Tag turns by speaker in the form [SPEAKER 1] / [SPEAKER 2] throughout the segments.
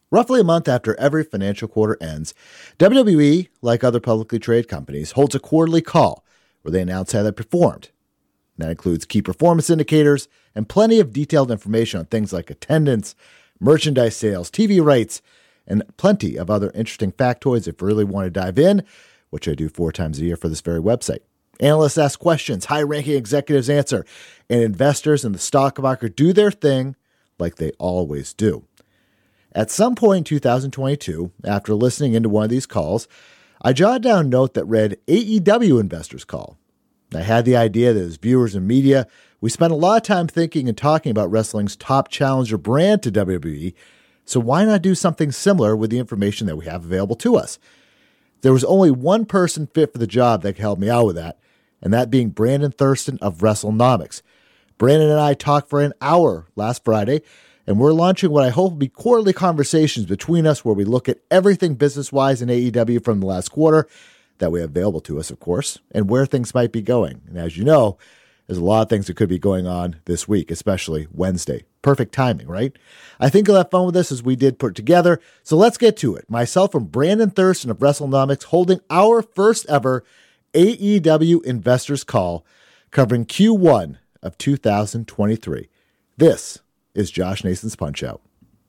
[SPEAKER 1] Roughly a month after every financial quarter ends, WWE, like other publicly traded companies, holds a quarterly call where they announce how they performed. That includes key performance indicators and plenty of detailed information on things like attendance, merchandise sales, TV rights, and plenty of other interesting factoids if you really want to dive in, which I do 4 times a year for this very website. Analysts ask questions, high-ranking executives answer, and investors in the stock market do their thing like they always do. At some point in 2022, after listening into one of these calls, I jotted down a note that read AEW Investors Call. I had the idea that as viewers and media, we spend a lot of time thinking and talking about wrestling's top challenger brand to WWE, so why not do something similar with the information that we have available to us? There was only one person fit for the job that could help me out with that, and that being Brandon Thurston of WrestleNomics. Brandon and I talked for an hour last Friday, and we're launching what I hope will be quarterly conversations between us where we look at everything business-wise in AEW from the last quarter that we have available to us, of course, and where things might be going. And as you know, there's a lot of things that could be going on this week, especially Wednesday. Perfect timing, right? I think you'll have fun with this as we did put it together. So let's get to it. Myself and Brandon Thurston of WrestleNomics holding our first ever AEW Investors Call covering Q1 of 2023. This is Josh Nason's Punch-Out.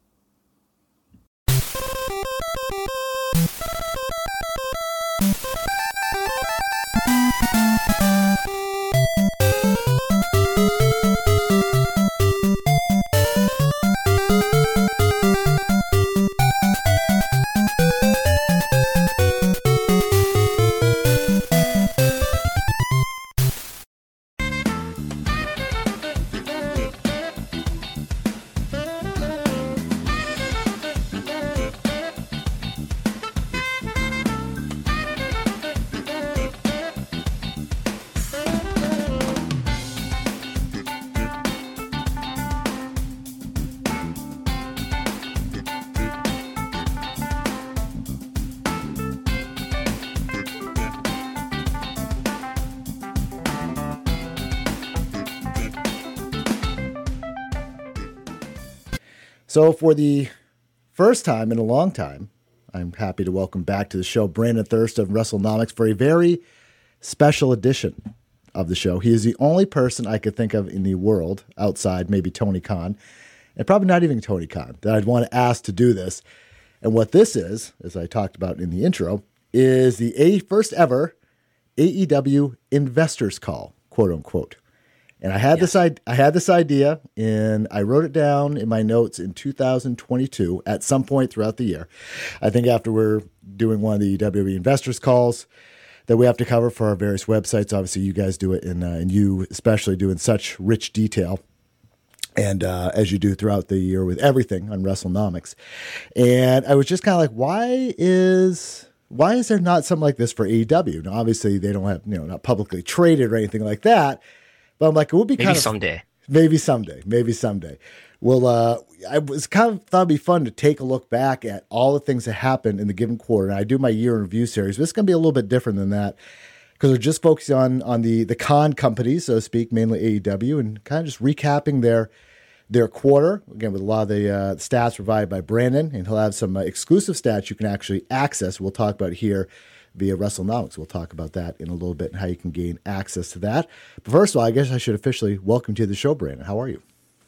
[SPEAKER 1] So for the first time in a long time, I'm happy to welcome back to the show Brandon Thurston of WrestleNomics for a very special edition of the show. He is the only person I could think of in the world outside maybe Tony Khan, and probably not even Tony Khan, that I'd want to ask to do this. And what this is, as I talked about in the intro, is the first ever AEW Investors Call, quote unquote. And I had this idea, and I wrote it down in my notes in 2022 at some point throughout the year. I think after we're doing one of the WWE Investors Calls that we have to cover for our various websites. Obviously, you guys do it, and you especially do in such rich detail, and as you do throughout the year with everything on WrestleNomics. And I was just kind of like, why is there not something like this for AEW? Now, obviously, they don't have, not publicly traded or anything like that. But I'm like, it would be
[SPEAKER 2] maybe someday.
[SPEAKER 1] Maybe someday. Well, I was kind of thought it'd be fun to take a look back at all the things that happened in the given quarter. And I do my year in review series, but it's going to be a little bit different than that because we're just focusing on the con companies, so to speak, mainly AEW, and kind of just recapping their quarter, again, with a lot of the stats provided by Brandon, and he'll have some exclusive stats you can actually access. We'll talk about here via WrestleNomics. We'll talk about that in a little bit and how you can gain access to that. But first of all, I guess I should officially welcome you to the show, Brandon. How are you?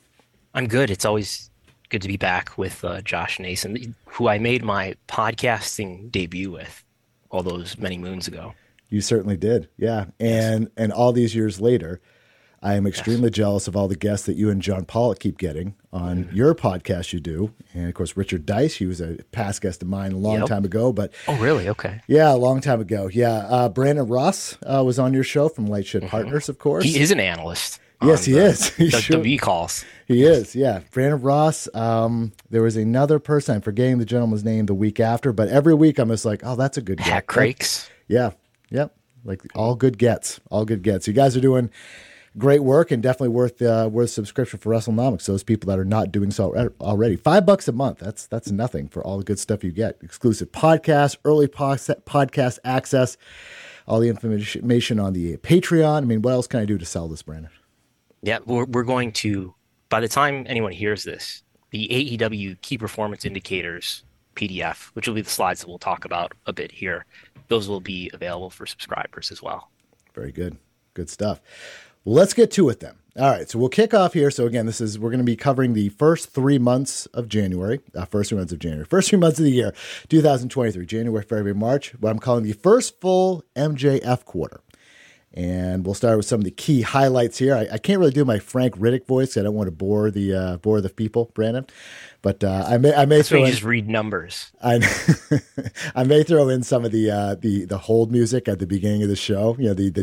[SPEAKER 2] I'm good. It's always good to be back with Josh Nason, who I made my podcasting debut with all those many moons ago.
[SPEAKER 1] You certainly did. Yeah. And all these years later, I am extremely jealous of all the guests that you and John Pollock keep getting on your podcast you do. And, of course, Richard Dice, he was a past guest of mine a long time ago. But
[SPEAKER 2] oh, really? Okay.
[SPEAKER 1] Yeah, a long time ago. Yeah. Brandon Ross was on your show from Lightship Partners, of course.
[SPEAKER 2] He is an analyst.
[SPEAKER 1] Yes, he is.
[SPEAKER 2] The V calls.
[SPEAKER 1] He is, yeah. Brandon Ross. There was another person, I'm forgetting the gentleman's name the week after, but every week I'm just like, oh, that's a good get.
[SPEAKER 2] Hack Crakes.
[SPEAKER 1] Yeah. Yep. Like all good gets. You guys are doing great work and definitely worth subscription for WrestleNomics. Those people that are not doing so already, $5 a month. That's nothing for all the good stuff you get. Exclusive podcasts, early podcast access, all the information on the Patreon. I mean, what else can I do to sell this, Brandon?
[SPEAKER 2] Yeah, we're going to, by the time anyone hears this, the AEW Key Performance Indicators PDF, which will be the slides that we'll talk about a bit here. Those will be available for subscribers as well.
[SPEAKER 1] Very good. Good stuff. Well, let's get to it then. All right, so we'll kick off here. So again, we're going to be covering the first 3 months of January, first 3 months of the year, 2023, January, February, March, what I'm calling the first full MJF quarter. And we'll start with some of the key highlights here. I can't really do my Frank Riddick voice. I don't want to bore the people, Brandon. But I may throw in,
[SPEAKER 2] just read numbers.
[SPEAKER 1] I may throw in some of the hold music at the beginning of the show. You know, the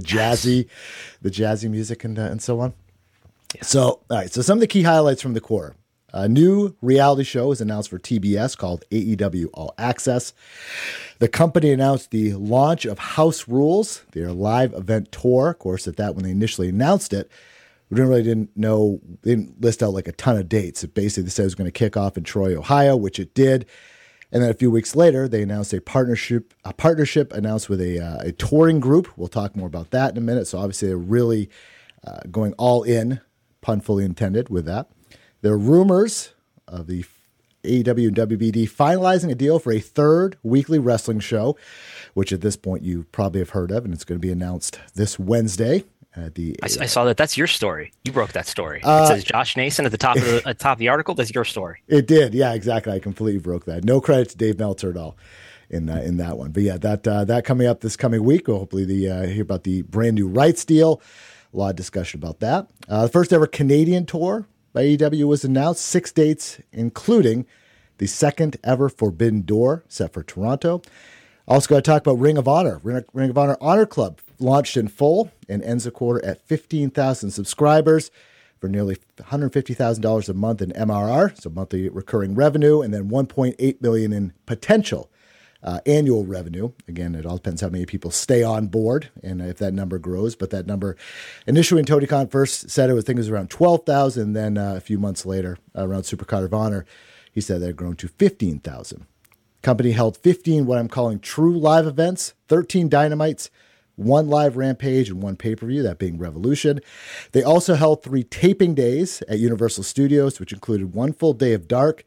[SPEAKER 1] jazzy music and so on. Yeah. So, all right. So some of the key highlights from the quarter. A new reality show is announced for TBS called AEW All Access. The company announced the launch of House Rules, their live event tour. Of course, when they initially announced it, we didn't list out like a ton of dates. It basically they said it was going to kick off in Troy, Ohio, which it did. And then a few weeks later, they announced a partnership announced with a touring group. We'll talk more about that in a minute. So obviously they're really going all in, pun fully intended, with that. There are rumors of the AEW and WBD finalizing a deal for a third weekly wrestling show, which at this point you probably have heard of, and it's going to be announced this Wednesday. I
[SPEAKER 2] saw that. That's your story. You broke that story. It says Josh Nason at the top of the article. That's your story.
[SPEAKER 1] It did. Yeah, exactly. I completely broke that. No credit to Dave Meltzer at all in that one. But yeah, that coming up this coming week. We'll hopefully hear about the brand new rights deal. A lot of discussion about that. The first ever Canadian tour by AEW was announced, 6 dates, including the second ever Forbidden Door set for Toronto. Also got to talk about Ring of Honor. Ring of Honor Honor Club launched in full and ends the quarter at 15,000 subscribers for nearly $150,000 a month in MRR, so monthly recurring revenue, and then $1.8 million in potential annual revenue. Again, it all depends how many people stay on board and if that number grows. But that number, initially when Tony Khan first said it, I think it was around 12,000. Then a few months later, around Supercard of Honor, he said they'd grown to 15,000. Company held 15 what I'm calling true live events, 13 Dynamites, 1 live Rampage, and 1 pay-per-view, that being Revolution. They also held 3 taping days at Universal Studios, which included 1 full day of Dark,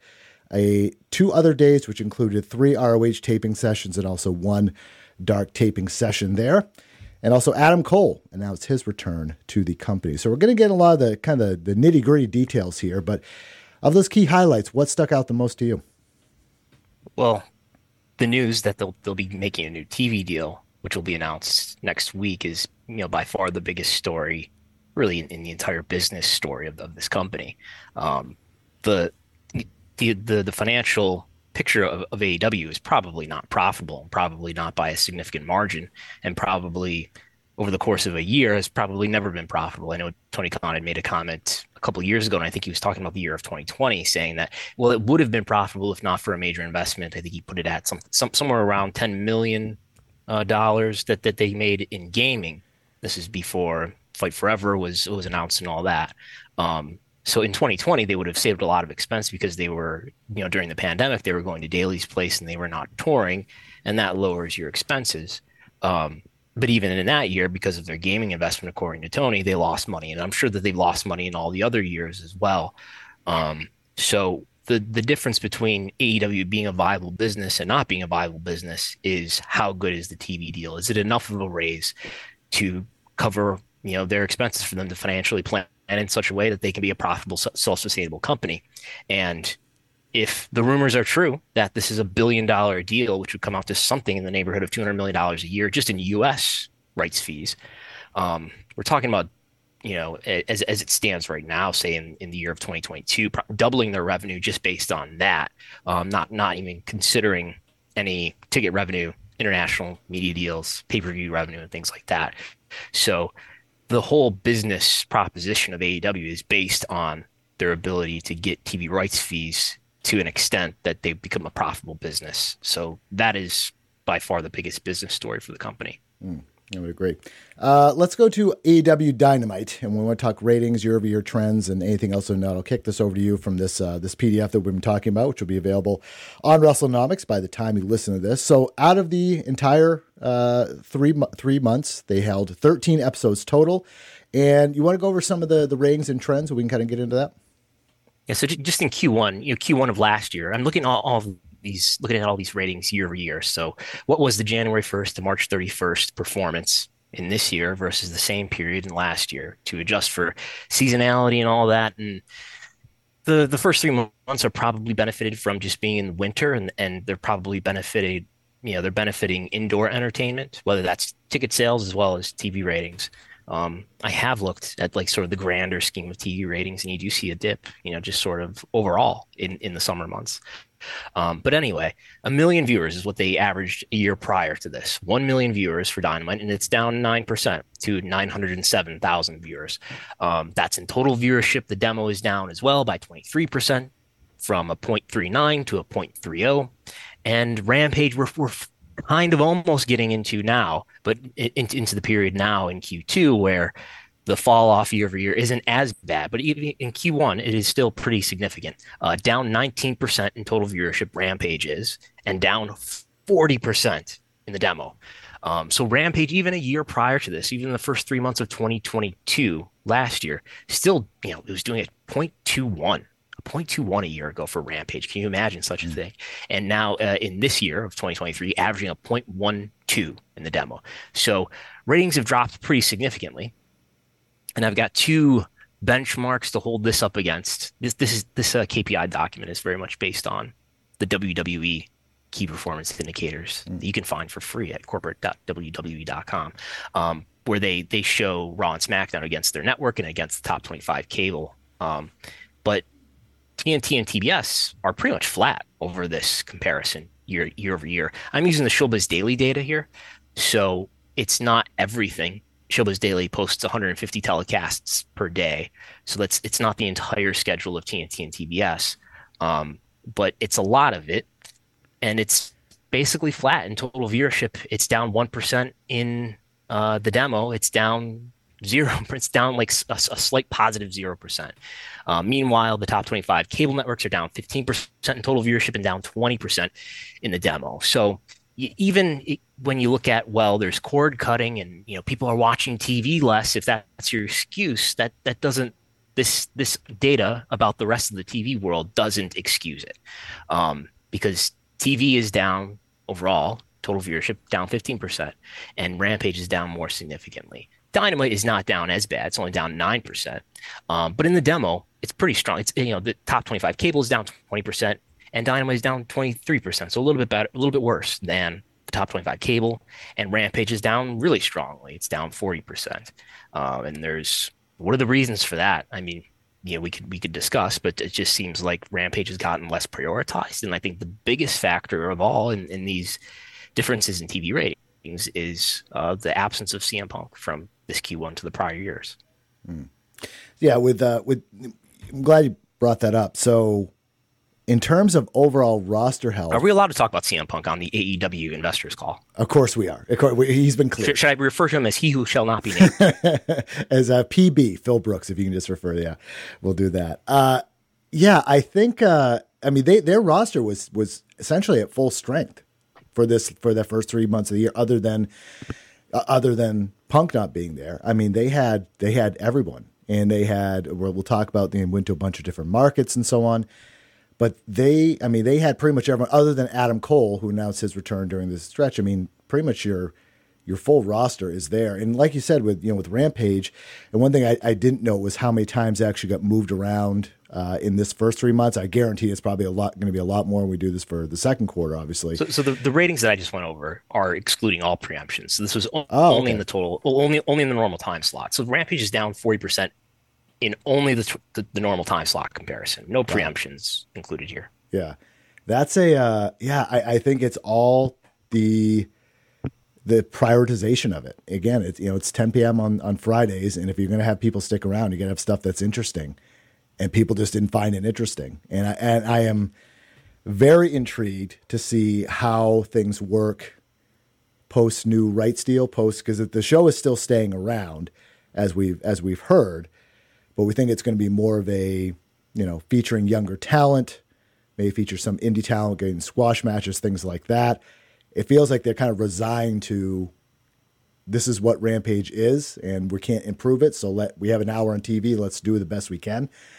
[SPEAKER 1] 2 other days, which included 3 ROH taping sessions and also 1 Dark taping session there. And also Adam Cole announced his return to the company. So we're going to get a lot of the kind of the nitty-gritty details here, but of those key highlights, what stuck out the most to you?
[SPEAKER 2] Well, the news that they'll be making a new TV deal, which will be announced next week, is by far the biggest story, really in the entire business story of this company. The financial picture of AEW is probably not profitable, probably not by a significant margin, and probably over the course of a year has probably never been profitable. I know Tony Khan had made a comment a couple of years ago, and I think he was talking about the year of 2020, saying that, well, it would have been profitable if not for a major investment. I think he put it at somewhere around $10 million that they made in gaming. This is before Fight Forever was announced and all that. So in 2020, they would have saved a lot of expense because they were, during the pandemic, they were going to Daly's place and they were not touring, and that lowers your expenses. But even in that year, because of their gaming investment, according to Tony, they lost money. And I'm sure that they've lost money in all the other years as well. So the difference between AEW being a viable business and not being a viable business is how good is the TV deal? Is it enough of a raise to cover, their expenses for them to financially plan in such a way that they can be a profitable, self-sustainable company? And if the rumors are true that this is $1 billion deal, which would come out to something in the neighborhood of $200 million a year just in U.S. rights fees, we're talking about, as it stands right now, say in the year of 2022, doubling their revenue just based on that, not even considering any ticket revenue, international media deals, pay-per-view revenue, and things like that. So the whole business proposition of AEW is based on their ability to get TV rights fees to an extent that they become a profitable business. So that is by far the biggest business story for the company.
[SPEAKER 1] I would agree. Let's go to AEW Dynamite, and we want to talk ratings, year-over-year trends, and anything else. And I'll kick this over to you from this PDF that we've been talking about, which will be available on WrestleNomics by the time you listen to this. So out of the entire 3 months, they held 13 episodes total. And you want to go over some of the ratings and trends so we can kind of get into that?
[SPEAKER 2] Yeah, so just in Q1, Q1 of last year, I'm looking at looking at all these ratings year over year. So what was the January 1st to March 31st performance in this year versus the same period in last year to adjust for seasonality and all that? And the first 3 months are probably benefited from just being in winter, and they're probably benefited, they're benefiting indoor entertainment, whether that's ticket sales as well as TV ratings. I have looked at like sort of the grander scheme of TV ratings, and you do see a dip, just sort of overall in the summer months. But anyway, 1 million viewers is what they averaged a year prior to this. 1 million viewers for Dynamite, and it's down 9% to 907,000 viewers. That's in total viewership. The demo is down as well by 23% from a 0.39 to a 0.30. And Rampage, we're kind of almost getting into now, but into the period now in Q2 where the fall off year over year isn't as bad, but even in Q1, it is still pretty significant. Down 19% in total viewership, Rampage is, and down 40% in the demo. So Rampage, even a year prior to this, even in the first 3 months of 2022, last year, still, it was doing a 0.21 a year ago for Rampage. Can you imagine such a thing? And now in this year of 2023, averaging a 0.12 in the demo. So ratings have dropped pretty significantly. And I've got two benchmarks to hold this up against. This KPI document is very much based on the WWE key performance indicators that you can find for free at corporate.wwe.com, where they show Raw and SmackDown against their network and against the top 25 cable. But TNT and TBS are pretty much flat over this comparison year over year. I'm using the Showbiz Daily data here, so it's not everything. Showbiz Daily posts 150 telecasts per day, so it's not the entire schedule of TNT and TBS, but it's a lot of it, and it's basically flat in total viewership. It's down 1% in the demo. It's down zero. It's down like a slight positive 0%. Meanwhile, the top 25 cable networks are down 15% in total viewership and down 20% in the demo. So even when you look at, well, there's cord cutting and people are watching TV less, if that's your excuse, that doesn't, this data about the rest of the TV world doesn't excuse it, because TV is down overall, total viewership down 15%, and Rampage is down more significantly. Dynamite is not down as bad; it's only down 9%, but in the demo, it's pretty strong. It's the top 25 cable is down 20%. And Dynamite is down 23%, so a little bit better, a little bit worse than the top 25 cable. And Rampage is down really strongly; it's down 40%. And what are the reasons for that? I mean, we could discuss, but it just seems like Rampage has gotten less prioritized. And I think the biggest factor of all in these differences in TV ratings is the absence of CM Punk from this Q1 to the prior years.
[SPEAKER 1] Yeah, I'm glad you brought that up. So, in terms of overall roster health,
[SPEAKER 2] are we allowed to talk about CM Punk on the AEW investors call?
[SPEAKER 1] Of course we are. He's been clear.
[SPEAKER 2] Should I refer to him as he who shall not be named?
[SPEAKER 1] As PB, Phil Brooks, if you can just refer to, we'll do that. I think, their roster was essentially at full strength for the first 3 months of the year, other than Punk not being there. I mean, they had everyone, and we'll talk about, they went to a bunch of different markets and so on. But they had pretty much everyone other than Adam Cole, who announced his return during this stretch. I mean, pretty much your full roster is there. And like you said, with Rampage, and one thing I didn't know was how many times they actually got moved around in this first 3 months. I guarantee it's probably going to be a lot more when we do this for the second quarter, obviously.
[SPEAKER 2] So the ratings that I just went over are excluding all preemptions. So this was only in the total, only in the normal time slot. So Rampage is down 40%. In only the normal time slot comparison, no preemptions included here.
[SPEAKER 1] Yeah, that's I think it's all the prioritization of it. Again, it's 10 p.m. on Fridays, and if you're going to have people stick around, you got to have stuff that's interesting, and people just didn't find it interesting. And I am very intrigued to see how things work post new rights deal, because the show is still staying around as we've heard. But we think it's going to be more of a, featuring younger talent, maybe feature some indie talent, getting squash matches, things like that. It feels like they're kind of resigned to, this is what Rampage is, and we can't improve it. So we have an hour on TV. Let's do the best we can.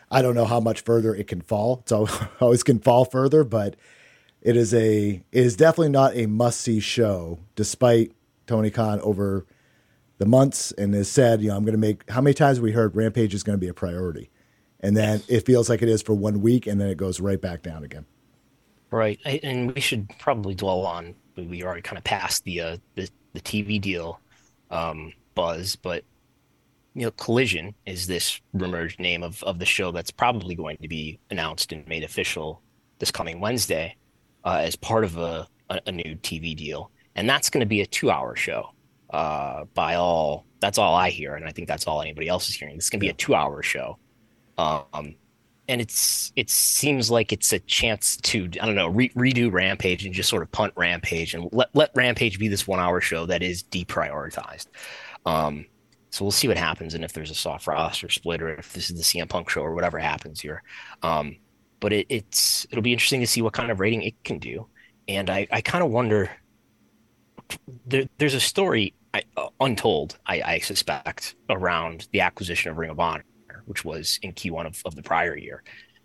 [SPEAKER 1] I don't know how much further it can fall. It's always can fall further, but it is definitely not a must see show, despite Tony Khan over the months and has said, I'm going to make, how many times have we heard Rampage is going to be a priority? And then it feels like it is for 1 week, and then it goes right back down again.
[SPEAKER 2] Right. And we should probably dwell on, we already kind of passed the TV deal buzz, but Collision is this rumored name of the show that's probably going to be announced and made official this coming Wednesday as part of a new TV deal. And that's going to be a 2-hour show. That's all I hear, and I think that's all anybody else is hearing. It's going to be a 2-hour show. And it seems like it's a chance to, I don't know, redo Rampage and just sort of punt Rampage and let Rampage be this 1-hour show that is deprioritized. So we'll see what happens, and if there's a soft roster split, or if this is the CM Punk show, or whatever happens here. But it'll be interesting to see what kind of rating it can do. And I kind of wonder, there's a story untold, I suspect, around the acquisition of Ring of Honor, which was in Q1 of the prior year.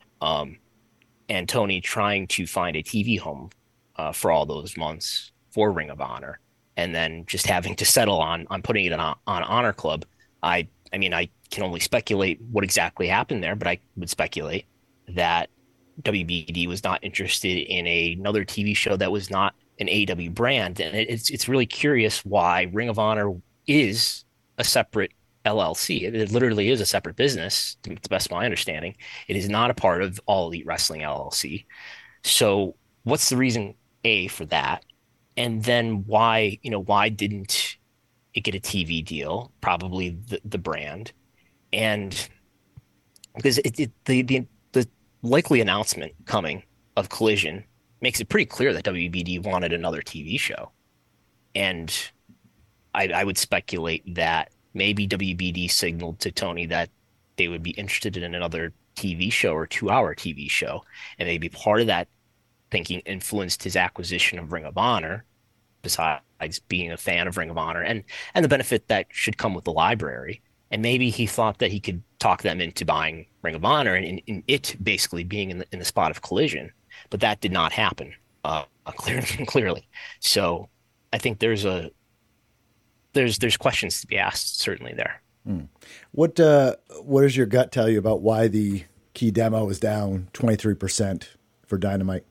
[SPEAKER 2] And Tony trying to find a TV home for all those months for Ring of Honor, and then just having to settle on putting it on Honor Club. I mean, I can only speculate what exactly happened there, but I would speculate that WBD was not interested in another TV show that was not an AEW brand. And it's really curious why Ring of Honor is a separate LLC. It literally is a separate business, to the best of my understanding. It is not a part of All Elite Wrestling LLC. So what's the reason, A, for that? And then why didn't it get a TV deal? Probably the brand. And because the likely announcement coming of Collision makes it pretty clear that WBD wanted another TV show. And I would speculate that maybe WBD signaled to Tony that they would be interested in another TV show or 2-hour TV show. And maybe part of that thinking influenced his acquisition of Ring of Honor, besides being a fan of Ring of Honor and the benefit that should come with the library. And maybe he thought that he could talk them into buying Ring of Honor and it basically being in the spot of Collision. But that did not happen clearly. So I think there's questions to be asked, certainly there.
[SPEAKER 1] What does your gut tell you about why the key demo is down 23% for Dynamite?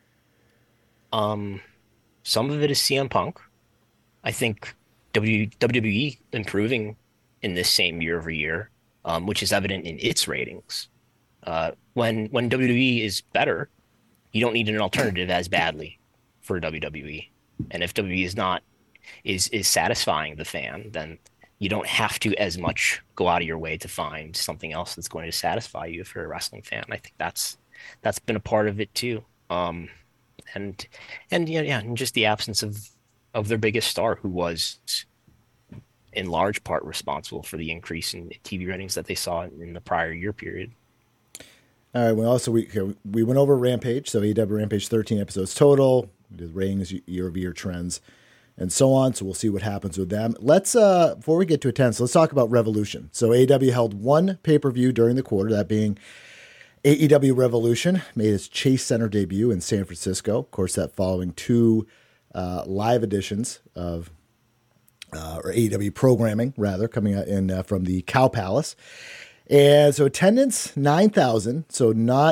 [SPEAKER 2] Some of it is CM Punk. I think WWE improving in this same year over year, which is evident in its ratings. When WWE is better, you don't need an alternative as badly for WWE. And if WWE is satisfying the fan, then you don't have to as much go out of your way to find something else that's going to satisfy you if you're a wrestling fan. I think that's been a part of it too. And just the absence of their biggest star, who was in large part responsible for the increase in TV ratings that they saw in the prior year period.
[SPEAKER 1] All right. Well, also we went over Rampage. So AEW Rampage 13 episodes total. We did ratings, year-over-year trends, and so on. So we'll see what happens with them. Let's before we get to attendance, let's talk about Revolution. So AEW held one pay-per-view during the quarter, that being AEW Revolution, made its Chase Center debut in San Francisco. Of course, that following two live editions of or AEW programming, rather, coming out in from the Cow Palace. And so attendance, 9,000. So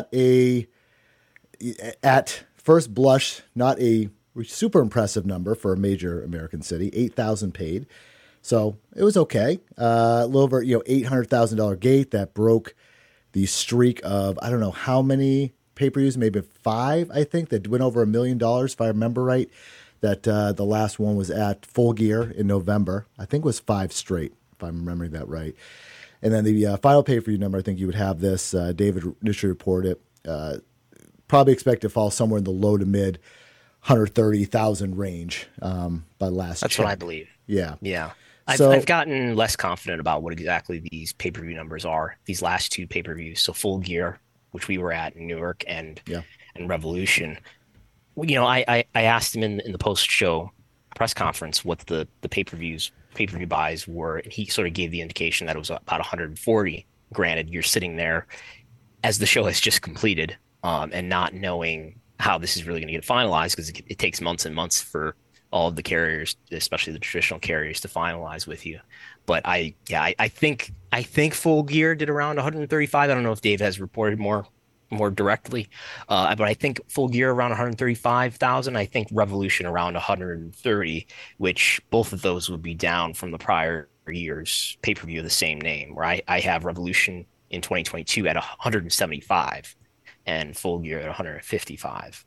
[SPEAKER 1] at first blush, not a super impressive number for a major American city. 8,000 paid. So it was okay. A little over, $800,000 gate that broke the streak of, I don't know how many pay-per-views, maybe 5, I think, that went over $1 million, if I remember right. That the last one was at Full Gear in November. I think it was 5 straight, if I'm remembering that right. And then the final pay-per-view number, I think you would have this. David initially reported it. Probably expect to fall somewhere in the low to mid 130,000 range by last
[SPEAKER 2] That's
[SPEAKER 1] check.
[SPEAKER 2] what I believe.
[SPEAKER 1] Yeah.
[SPEAKER 2] Yeah. I've gotten less confident about what exactly these pay-per-view numbers are, these last two pay-per-views. So Full Gear, which we were at in Newark, and Revolution. I asked him in the post-show press conference what the pay-per-view buys were, and he sort of gave the indication that it was about 140. Granted, you're sitting there as the show has just completed, and not knowing how this is really going to get finalized, because it takes months and months for all of the carriers, especially the traditional carriers, to finalize with you. But I think Full Gear did around 135. I don't know if Dave has reported more directly, but I think Full Gear around 135,000. I think Revolution around 130, which both of those would be down from the prior year's pay-per-view of the same name. Where I have Revolution in 2022 at 175 and Full Gear at 155.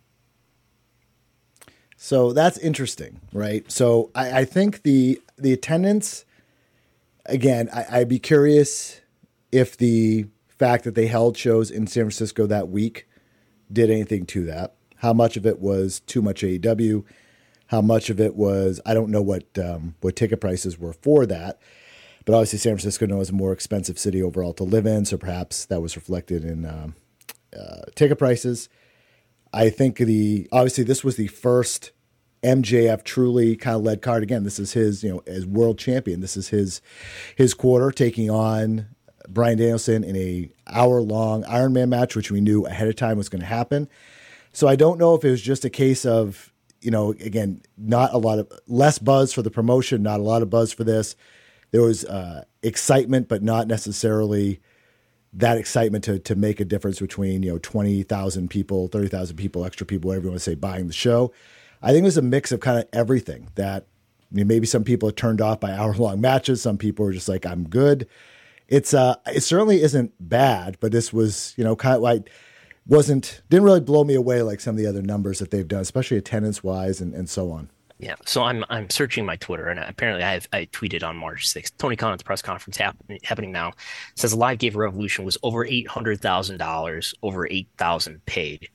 [SPEAKER 1] So that's interesting, right? So I think the attendance, again, I'd be curious if the fact that they held shows in San Francisco that week did anything to that. How much of it was too much AEW? How much of it was, I don't know what ticket prices were for that, but obviously San Francisco is a more expensive city overall to live in, so perhaps that was reflected in ticket prices. I think obviously this was the first MJF truly kind of led card. Again, this is his, as world champion, this is his quarter, taking on Bryan Danielson in a hour-long Iron Man match, which we knew ahead of time was going to happen. So I don't know if it was just a case of, again, less buzz for the promotion, not a lot of buzz for this. There was excitement, but not necessarily that excitement to make a difference between, 20,000 people, 30,000 people, extra people, whatever you want to say, buying the show. I think it was a mix of kind of everything that maybe some people are turned off by hour-long matches. Some people are just like, I'm good. It certainly isn't bad, but this was, kind of like didn't really blow me away like some of the other numbers that they've done, especially attendance-wise and so on.
[SPEAKER 2] Yeah, so I'm searching my Twitter, and apparently I tweeted on March 6th. Tony Khan at the press conference happening now says Live Gate Revolution was over $800,000, over 8,000 paid,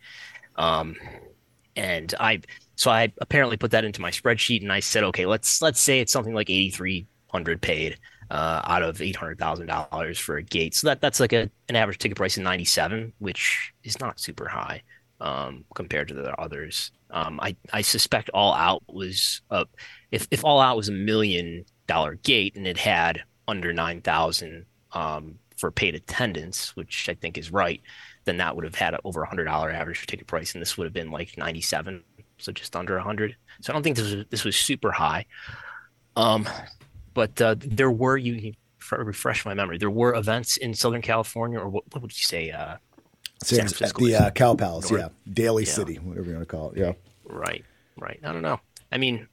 [SPEAKER 2] and I apparently put that into my spreadsheet, and I said, okay, let's say it's something like 8,300 paid out of $800,000 for a gate. So that's like an average ticket price of 97, which is not super high compared to the others. I suspect All Out was if All Out was $1 million gate and it had under 9,000 for paid attendance, which I think is right, then that would have had over $100 average ticket price, and this would have been like 97, so just under 100. So I don't think this was super high. But there were, refresh my memory, there were events in Southern California, or what would you say?
[SPEAKER 1] San Francisco. The Cow Palace, yeah. Daly City, whatever you want to call it, yeah.
[SPEAKER 2] Right. I don't know. I mean,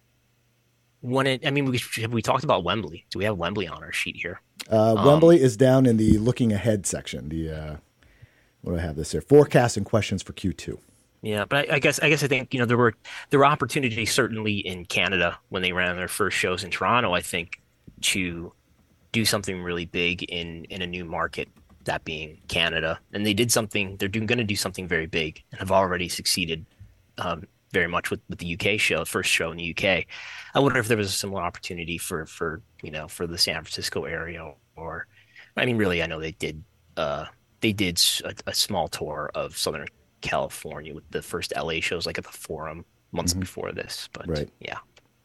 [SPEAKER 2] have we talked about Wembley? Do we have Wembley on our sheet here?
[SPEAKER 1] Wembley is down in the looking ahead section. What do I have this here? Forecast and questions for Q2.
[SPEAKER 2] Yeah, but I guess I think there were opportunities certainly in Canada when they ran their first shows in Toronto. I think to do something really big in a new market, that being Canada, and they did something. They're going to do something very big and have already succeeded very much with the UK show, first show in the UK. I wonder if there was a similar opportunity for the San Francisco area, or really, I know they did a small tour of Southern California with the first LA shows, like at the Forum months before this, but right. Yeah.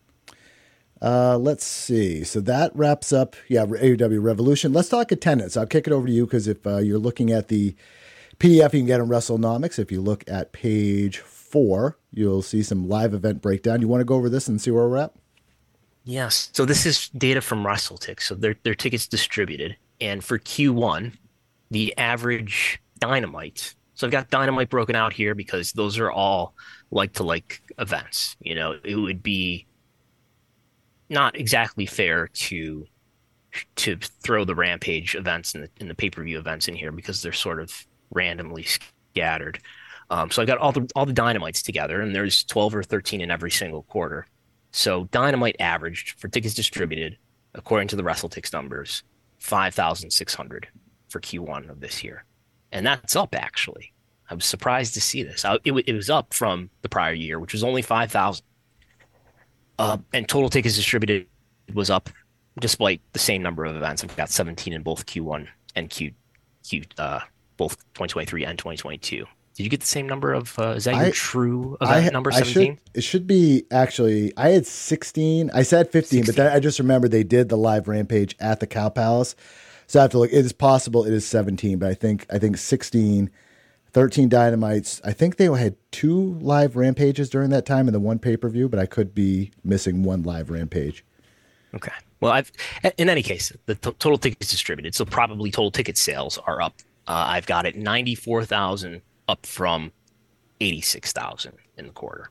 [SPEAKER 1] Let's see. So that wraps up, AEW Revolution. Let's talk attendance. I'll kick it over to you because if you're looking at the PDF you can get on WrestleNomics, if you look at page 4, you'll see some live event breakdown. You want to go over this and see where we're at?
[SPEAKER 2] Yes. So this is data from WrestleTix. So their tickets distributed, and for Q1, the average Dynamite. So I've got Dynamite broken out here because those are all like-to-like events. It would be not exactly fair to throw the Rampage events and the pay-per-view events in here because they're sort of randomly scattered. So I got all the Dynamites together, and there's 12 or 13 in every single quarter. So Dynamite averaged for tickets distributed, according to the WrestleTix numbers, 5,600 for Q1 of this year. And that's up, actually. I was surprised to see this. It was up from the prior year, which was only 5,000. And total tickets distributed was up despite the same number of events. I've got 17 in both Q1 and both 2023 and 2022. Did you get the same number of, is that your true event number, 17?
[SPEAKER 1] It should be, actually, I had 16. I said 15, 16. But then I just remembered they did the live Rampage at the Cow Palace. So I have to look. It is possible it is 17, but I think 16, 13 Dynamites. I think they had 2 live rampages during that time and the one pay-per-view, but I could be missing one live rampage.
[SPEAKER 2] Okay. Well, in any case, the total tickets distributed, so probably total ticket sales are up. I've got it 94,000 up from 86,000 in the quarter.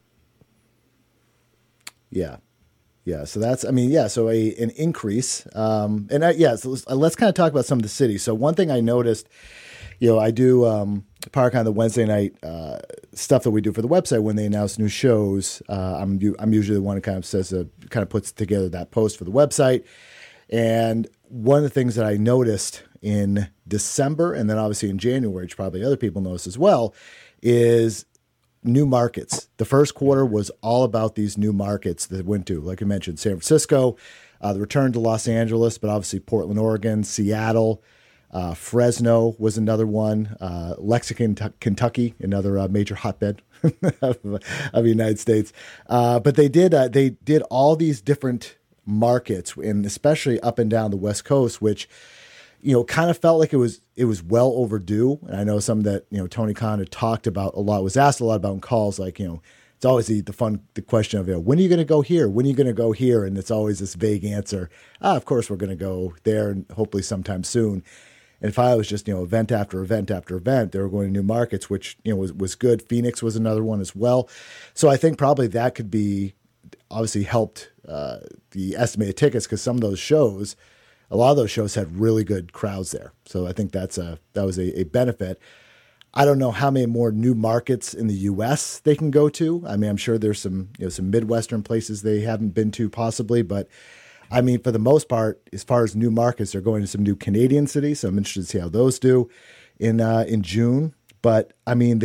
[SPEAKER 1] Yeah. Yeah. So that's, I mean, yeah. So an increase. So let's kind of talk about some of the cities. So one thing I noticed, I do PowerCon the Wednesday night stuff that we do for the website when they announce new shows. I'm usually the one who kind of puts together that post for the website. And one of the things that I noticed in December and then obviously in January, which probably other people noticed as well, is new markets. The first quarter was all about these new markets that went to, like I mentioned, San Francisco, the return to Los Angeles, but obviously Portland, Oregon, Seattle, Fresno was another one, Lexington, Kentucky, another major hotbed of the United States. But they did all these different markets, and especially up and down the West Coast, which kind of felt like it was well overdue. And I know some that Tony Khan had talked about a lot, was asked a lot about in calls, like it's always the question of when are you going to go here? When are you going to go here? And it's always this vague answer. Of course we're going to go there, and hopefully sometime soon. And if I was just event after event after event, they were going to new markets, which was good. Phoenix was another one as well. So I think probably that could be obviously helped the estimated tickets, because some of those shows, a lot of those shows had really good crowds there. So I think that was a benefit. I don't know how many more new markets in the U.S. they can go to. I mean, I'm sure there's some Midwestern places they haven't been to possibly, but I mean, for the most part, as far as new markets, they're going to some new Canadian cities. So I'm interested to see how those do in June. But I mean,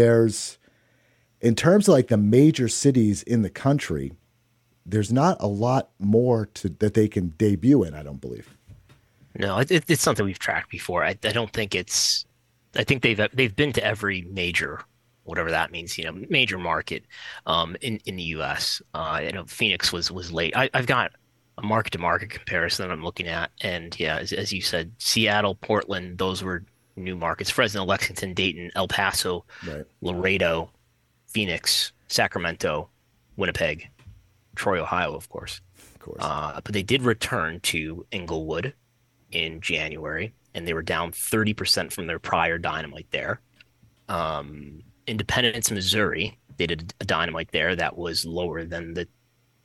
[SPEAKER 1] in terms of like the major cities in the country, there's not a lot more that they can debut in, I don't believe.
[SPEAKER 2] No, it's something we've tracked before. I don't think it's. I think they've been to every major, whatever that means, major market, in the U.S. Phoenix was late. I've got a market to market comparison that I'm looking at, and yeah, as you said, Seattle, Portland, those were new markets. Fresno, Lexington, Dayton, El Paso, right. Laredo, Phoenix, Sacramento, Winnipeg, Troy, Ohio, of course. But they did return to Inglewood in January, and they were down 30% from their prior Dynamite there. Independence, Missouri, they did a Dynamite there that was lower than the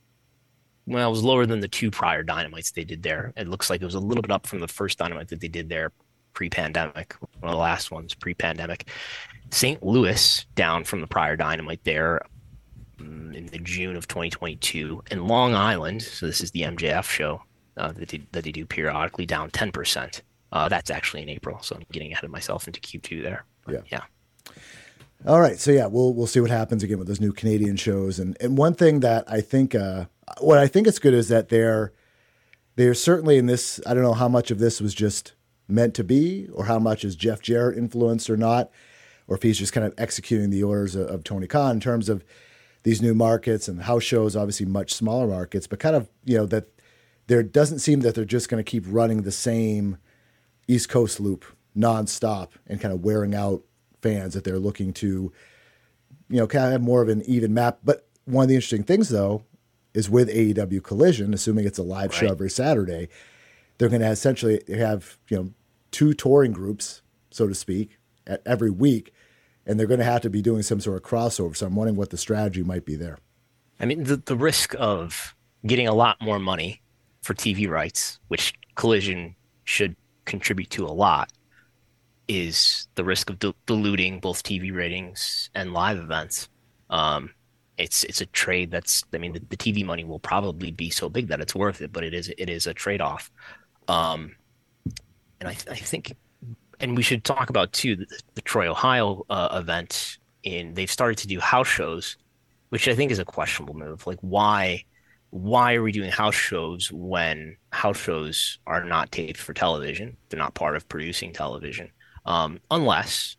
[SPEAKER 2] 2 prior Dynamites they did there. It looks like it was a little bit up from the first Dynamite that they did there pre-pandemic, one of the last ones pre-pandemic. St. Louis down from the prior Dynamite there in the June of 2022. And Long Island, so this is the MJF show that they do periodically, down 10%. That's actually in April, so I'm getting ahead of myself into Q2 there. But, yeah.
[SPEAKER 1] All right, so yeah, we'll see what happens again with those new Canadian shows. And one thing that I think, what I think is good is that they're certainly in this. I don't know how much of this was just meant to be, or how much is Jeff Jarrett influenced or not, or if he's just kind of executing the orders of Tony Khan in terms of these new markets and house shows, obviously much smaller markets, but kind of, that there doesn't seem that they're just going to keep running the same East Coast loop nonstop and kind of wearing out fans, that they're looking to, kind of have more of an even map. But one of the interesting things, though, is with AEW Collision, assuming it's a live show every Saturday, they're going to essentially have, 2 touring groups, so to speak, every week, and they're going to have to be doing some sort of crossover. So I'm wondering what the strategy might be there.
[SPEAKER 2] I mean, the risk of getting a lot more money for TV rights, which Collision should contribute to a lot, is the risk of diluting both TV ratings and live events. It's a trade that's, I mean, the TV money will probably be so big that it's worth it, but it is a trade-off. And I think, and we should talk about too, the Troy, Ohio event. They've started to do house shows, which I think is a questionable move. Like, why are we doing house shows when house shows are not taped for television? They're not part of producing television, unless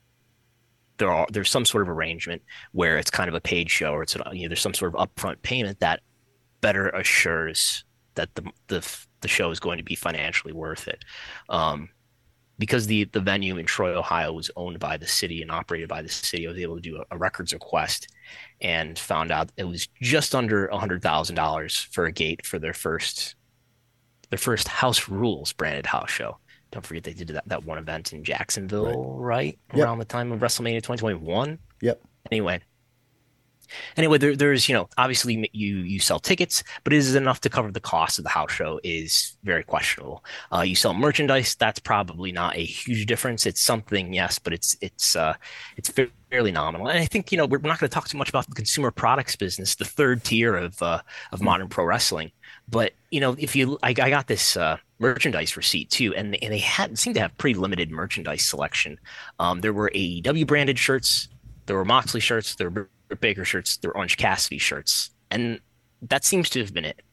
[SPEAKER 2] there's some sort of arrangement where it's kind of a paid show, or there's some sort of upfront payment that better assures that the show is going to be financially worth it. because the venue in Troy, Ohio was owned by the city and operated by the city, I was able to do a records request and found out it was just under $100,000 for a gate for their first House Rules branded house show. Don't forget they did that one event in Jacksonville, right?
[SPEAKER 1] Yep.
[SPEAKER 2] Around the time of WrestleMania 2021.
[SPEAKER 1] Yep.
[SPEAKER 2] Anyway, there's obviously you sell tickets, but is it enough to cover the cost of the house show is very questionable. You sell merchandise, that's probably not a huge difference. It's something, yes, but it's fairly nominal. And I think we're not going to talk too much about the consumer products business, the third tier of modern pro wrestling. But I got this merchandise receipt too, and they seemed to have pretty limited merchandise selection. There were AEW branded shirts, there were Moxley shirts, there were Britt Baker shirts, there were Orange Cassidy shirts, and that seems to have been it.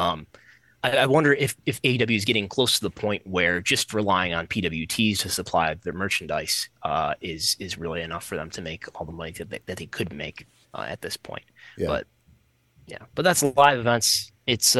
[SPEAKER 2] I wonder if AEW is getting close to the point where just relying on PWTs to supply their merchandise is really enough for them to make all the money that they could make at this point.
[SPEAKER 1] Yeah.
[SPEAKER 2] But that's live events. It's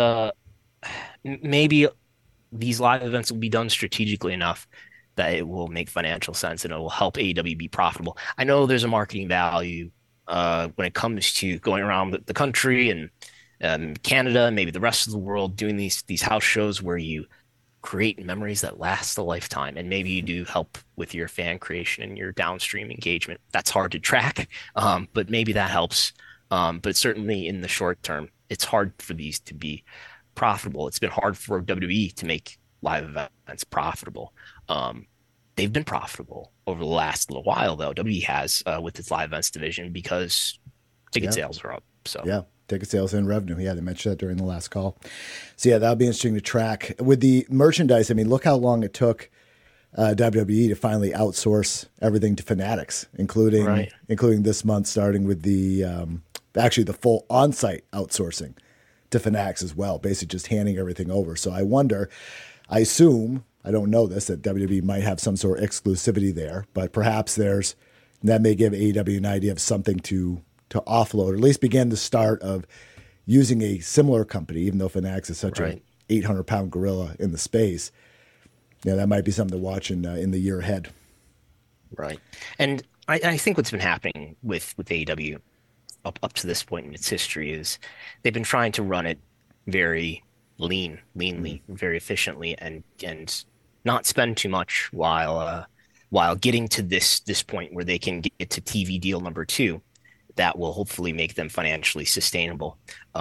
[SPEAKER 2] maybe these live events will be done strategically enough that it will make financial sense and it will help AEW be profitable. I know there's a marketing value when it comes to going around the country and Canada and maybe the rest of the world doing these house shows where you create memories that last a lifetime, and maybe you do help with your fan creation and your downstream engagement. That's hard to track, but maybe that helps. But certainly in the short term, it's hard for these to be profitable. It's been hard for WWE to make live events profitable. They've been profitable over the last little while, though. WWE has with its live events division because ticket sales are up. So
[SPEAKER 1] yeah, ticket sales and revenue. Yeah, they mentioned that during the last call. So yeah, that'll be interesting to track. With the merchandise, I mean, look how long it took WWE to finally outsource everything to Fanatics, including this month, starting with the actually the full on-site outsourcing to Fanatics as well, basically just handing everything over. So I assume, I don't know this, that WWE might have some sort of exclusivity there, but perhaps that may give AEW an idea of something to offload, or at least begin the start of using a similar company, even though Fanatics is such an 800-pound gorilla in the space. That might be something to watch in the year ahead.
[SPEAKER 2] Right. And I think what's been happening with AEW up to this point in its history is they've been trying to run it very leanly, very efficiently, and not spend too much while getting to this point where they can get to TV deal number 2 that will hopefully make them financially sustainable.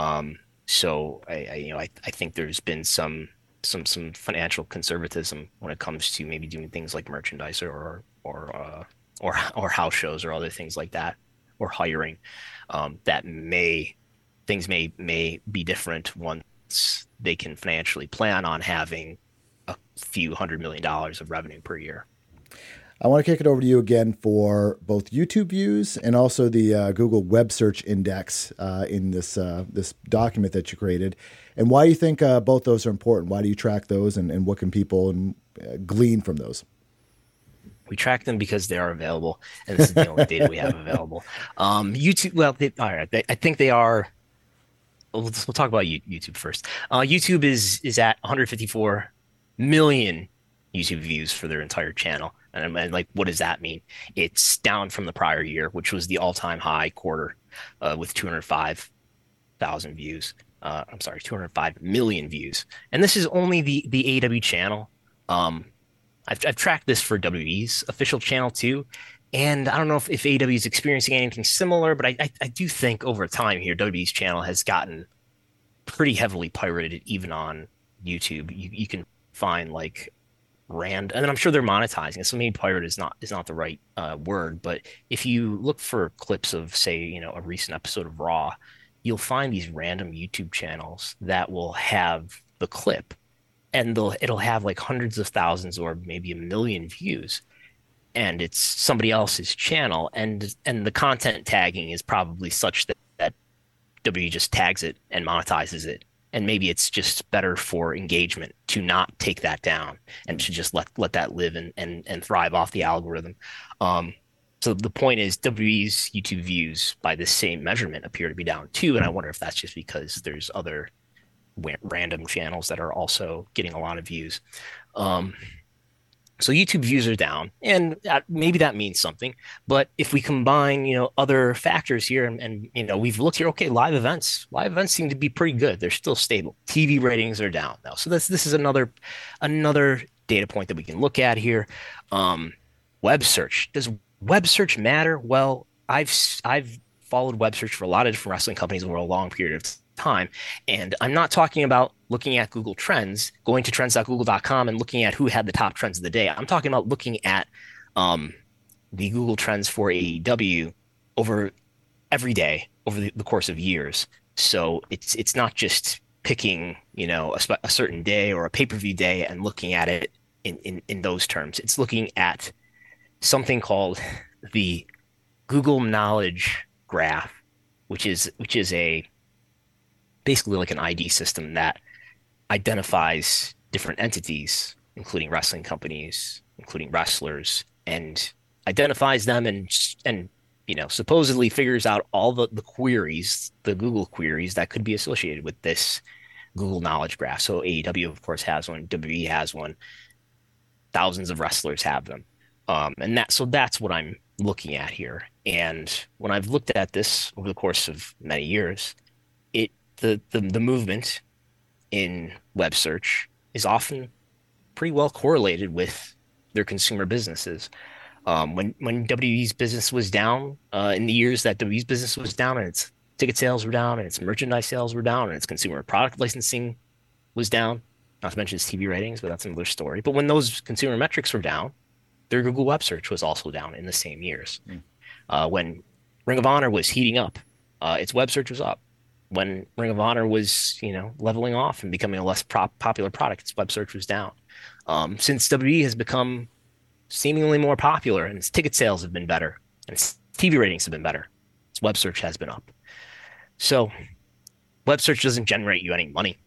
[SPEAKER 2] So I think there's been some financial conservatism when it comes to maybe doing things like merchandise or house shows or other things like that, or hiring. Things may be different once they can financially plan on having a few $100 million of revenue per year.
[SPEAKER 1] I want to kick it over to you again for both YouTube views and also the Google Web Search Index in this document that you created, and why you think both those are important. Why do you track those, and what can people glean from those?
[SPEAKER 2] We track them because they are available, and this is the only data we have available. YouTube, well, all right, I think they are. We'll talk about YouTube first. YouTube is at 154 million YouTube views for their entire channel. And like, what does that mean? It's down from the prior year, which was the all-time high quarter with 205,000 views. 205 million views. And this is only the AEW channel. I've tracked this for WWE's official channel too. And I don't know if AEW is experiencing anything similar, but I do think over time here, WWE's channel has gotten pretty heavily pirated, even on YouTube. You can find like and I'm sure they're monetizing it. So maybe pirate is not the right word, but if you look for clips of, say, a recent episode of Raw, you'll find these random YouTube channels that will have the clip, and it'll have like hundreds of thousands or maybe 1 million views, and it's somebody else's channel, and the content tagging is probably such that W just tags it and monetizes it. And maybe it's just better for engagement to not take that down and to just let that live and thrive off the algorithm. So the point is, WWE's YouTube views by this same measurement appear to be down too. And I wonder if that's just because there's other random channels that are also getting a lot of views. So YouTube views are down, and maybe that means something. But if we combine, other factors here, and we've looked here, okay, live events seem to be pretty good. They're still stable. TV ratings are down now, so this is another data point that we can look at here. Web search. Does web search matter? Well, I've followed web search for a lot of different wrestling companies over a long period of time. And I'm not talking about looking at Google Trends, going to trends.google.com and looking at who had the top trends of the day. I'm talking about looking at the Google Trends for AEW over every day over the course of years. So it's not just picking, a certain day or a pay-per-view day and looking at it in those terms. It's looking at something called the Google Knowledge Graph, which is a basically like an ID system that identifies different entities, including wrestling companies, including wrestlers, and identifies them and supposedly figures out all the queries, the Google queries that could be associated with this Google Knowledge Graph. So AEW, of course, has one. WWE has one. Thousands of wrestlers have them. So that's what I'm looking at here. And when I've looked at this over the course of many years, the movement in web search is often pretty well correlated with their consumer businesses. When WWE's business was down, in the years that WWE's business was down and its ticket sales were down and its merchandise sales were down and its consumer product licensing was down, not to mention its TV ratings, but that's another story. But when those consumer metrics were down, their Google web search was also down in the same years. When Ring of Honor was heating up, its web search was up. When Ring of Honor was, leveling off and becoming a less popular product, its web search was down. Since WWE has become seemingly more popular and its ticket sales have been better and its TV ratings have been better, its web search has been up. So web search doesn't generate you any money.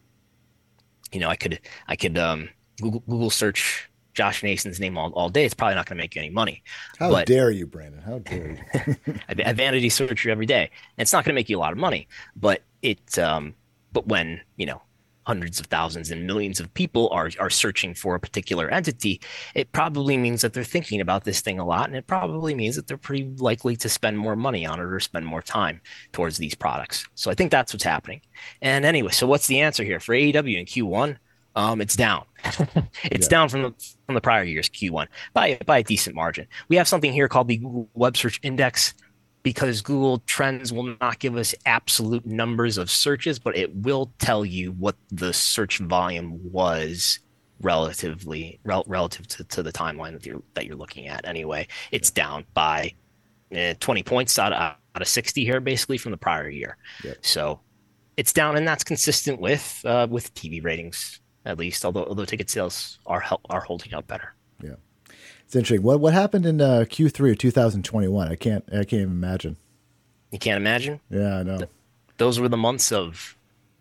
[SPEAKER 2] I could Google search Josh Nason's name all day. It's probably not going to make you any money.
[SPEAKER 1] How dare you, Brandon? How dare you?
[SPEAKER 2] I vanity search you every day. And it's not going to make you a lot of money, but but when, hundreds of thousands and millions of people are searching for a particular entity, it probably means that they're thinking about this thing a lot. And it probably means that they're pretty likely to spend more money on it or spend more time towards these products. So I think that's what's happening. And anyway, so what's the answer here for AEW in Q1? It's down. It's down from the prior year's Q1 by a decent margin. We have something here called the Google Web Search Index, because Google Trends will not give us absolute numbers of searches, but it will tell you what the search volume was relative to the timeline that you're looking at. Anyway, it's down by 20 points out of 60 here, basically from the prior year. Yep. So it's down, and that's consistent with TV ratings, at least. Although ticket sales are holding up better.
[SPEAKER 1] Yeah. It's interesting. What happened in Q3 of 2021? I can't even imagine.
[SPEAKER 2] You can't imagine?
[SPEAKER 1] Yeah, I know.
[SPEAKER 2] Those were the months of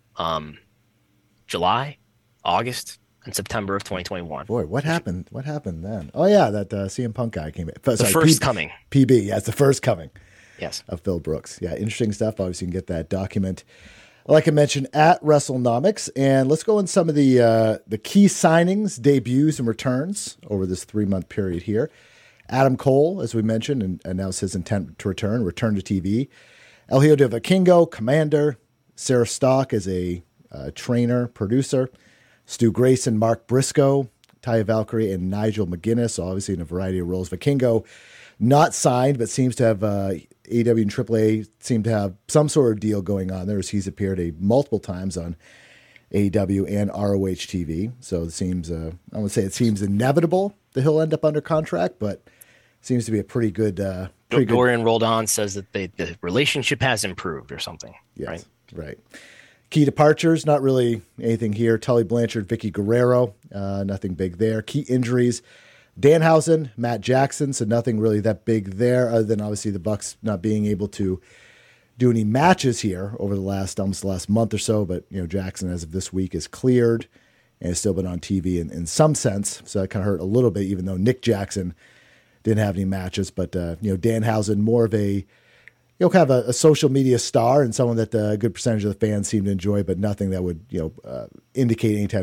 [SPEAKER 2] July, August, and September of 2021.
[SPEAKER 1] Boy, what happened? What happened then? Oh yeah, that CM Punk guy came in.
[SPEAKER 2] First coming.
[SPEAKER 1] PB, yeah, it's the first coming.
[SPEAKER 2] Yes.
[SPEAKER 1] Of Phil Brooks. Yeah, interesting stuff. Obviously, you can get that document, like I mentioned, at WrestleNomics. And let's go in some of the key signings, debuts, and returns over this 3-month period here. Adam Cole, as we mentioned, and announced his intent to return to TV. El Hijo de Vikingo, Commander. Sarah Stock as a trainer, producer. Stu Grayson, Mark Briscoe, Taya Valkyrie, and Nigel McGuinness, obviously in a variety of roles. Vikingo not signed, but seems to have AEW and AAA seem to have some sort of deal going on there, as he's appeared multiple times on AEW and ROH TV. So it seems, I would say it seems inevitable that he'll end up under contract, but seems to be a pretty good.
[SPEAKER 2] Dorian Roldan says that the relationship has improved or something.
[SPEAKER 1] Yes, right. Key departures, not really anything here. Tully Blanchard, Vicky Guerrero, nothing big there. Key injuries, Danhausen, Matt Jackson, so nothing really that big there, other than obviously the Bucks not being able to do any matches here over almost the last month or so. But Jackson, as of this week, is cleared and has still been on TV in some sense. So that kind of hurt a little bit, even though Nick Jackson didn't have any matches. But Danhausen, more of a kind of a social media star and someone that a good percentage of the fans seem to enjoy, but nothing that would indicate any type of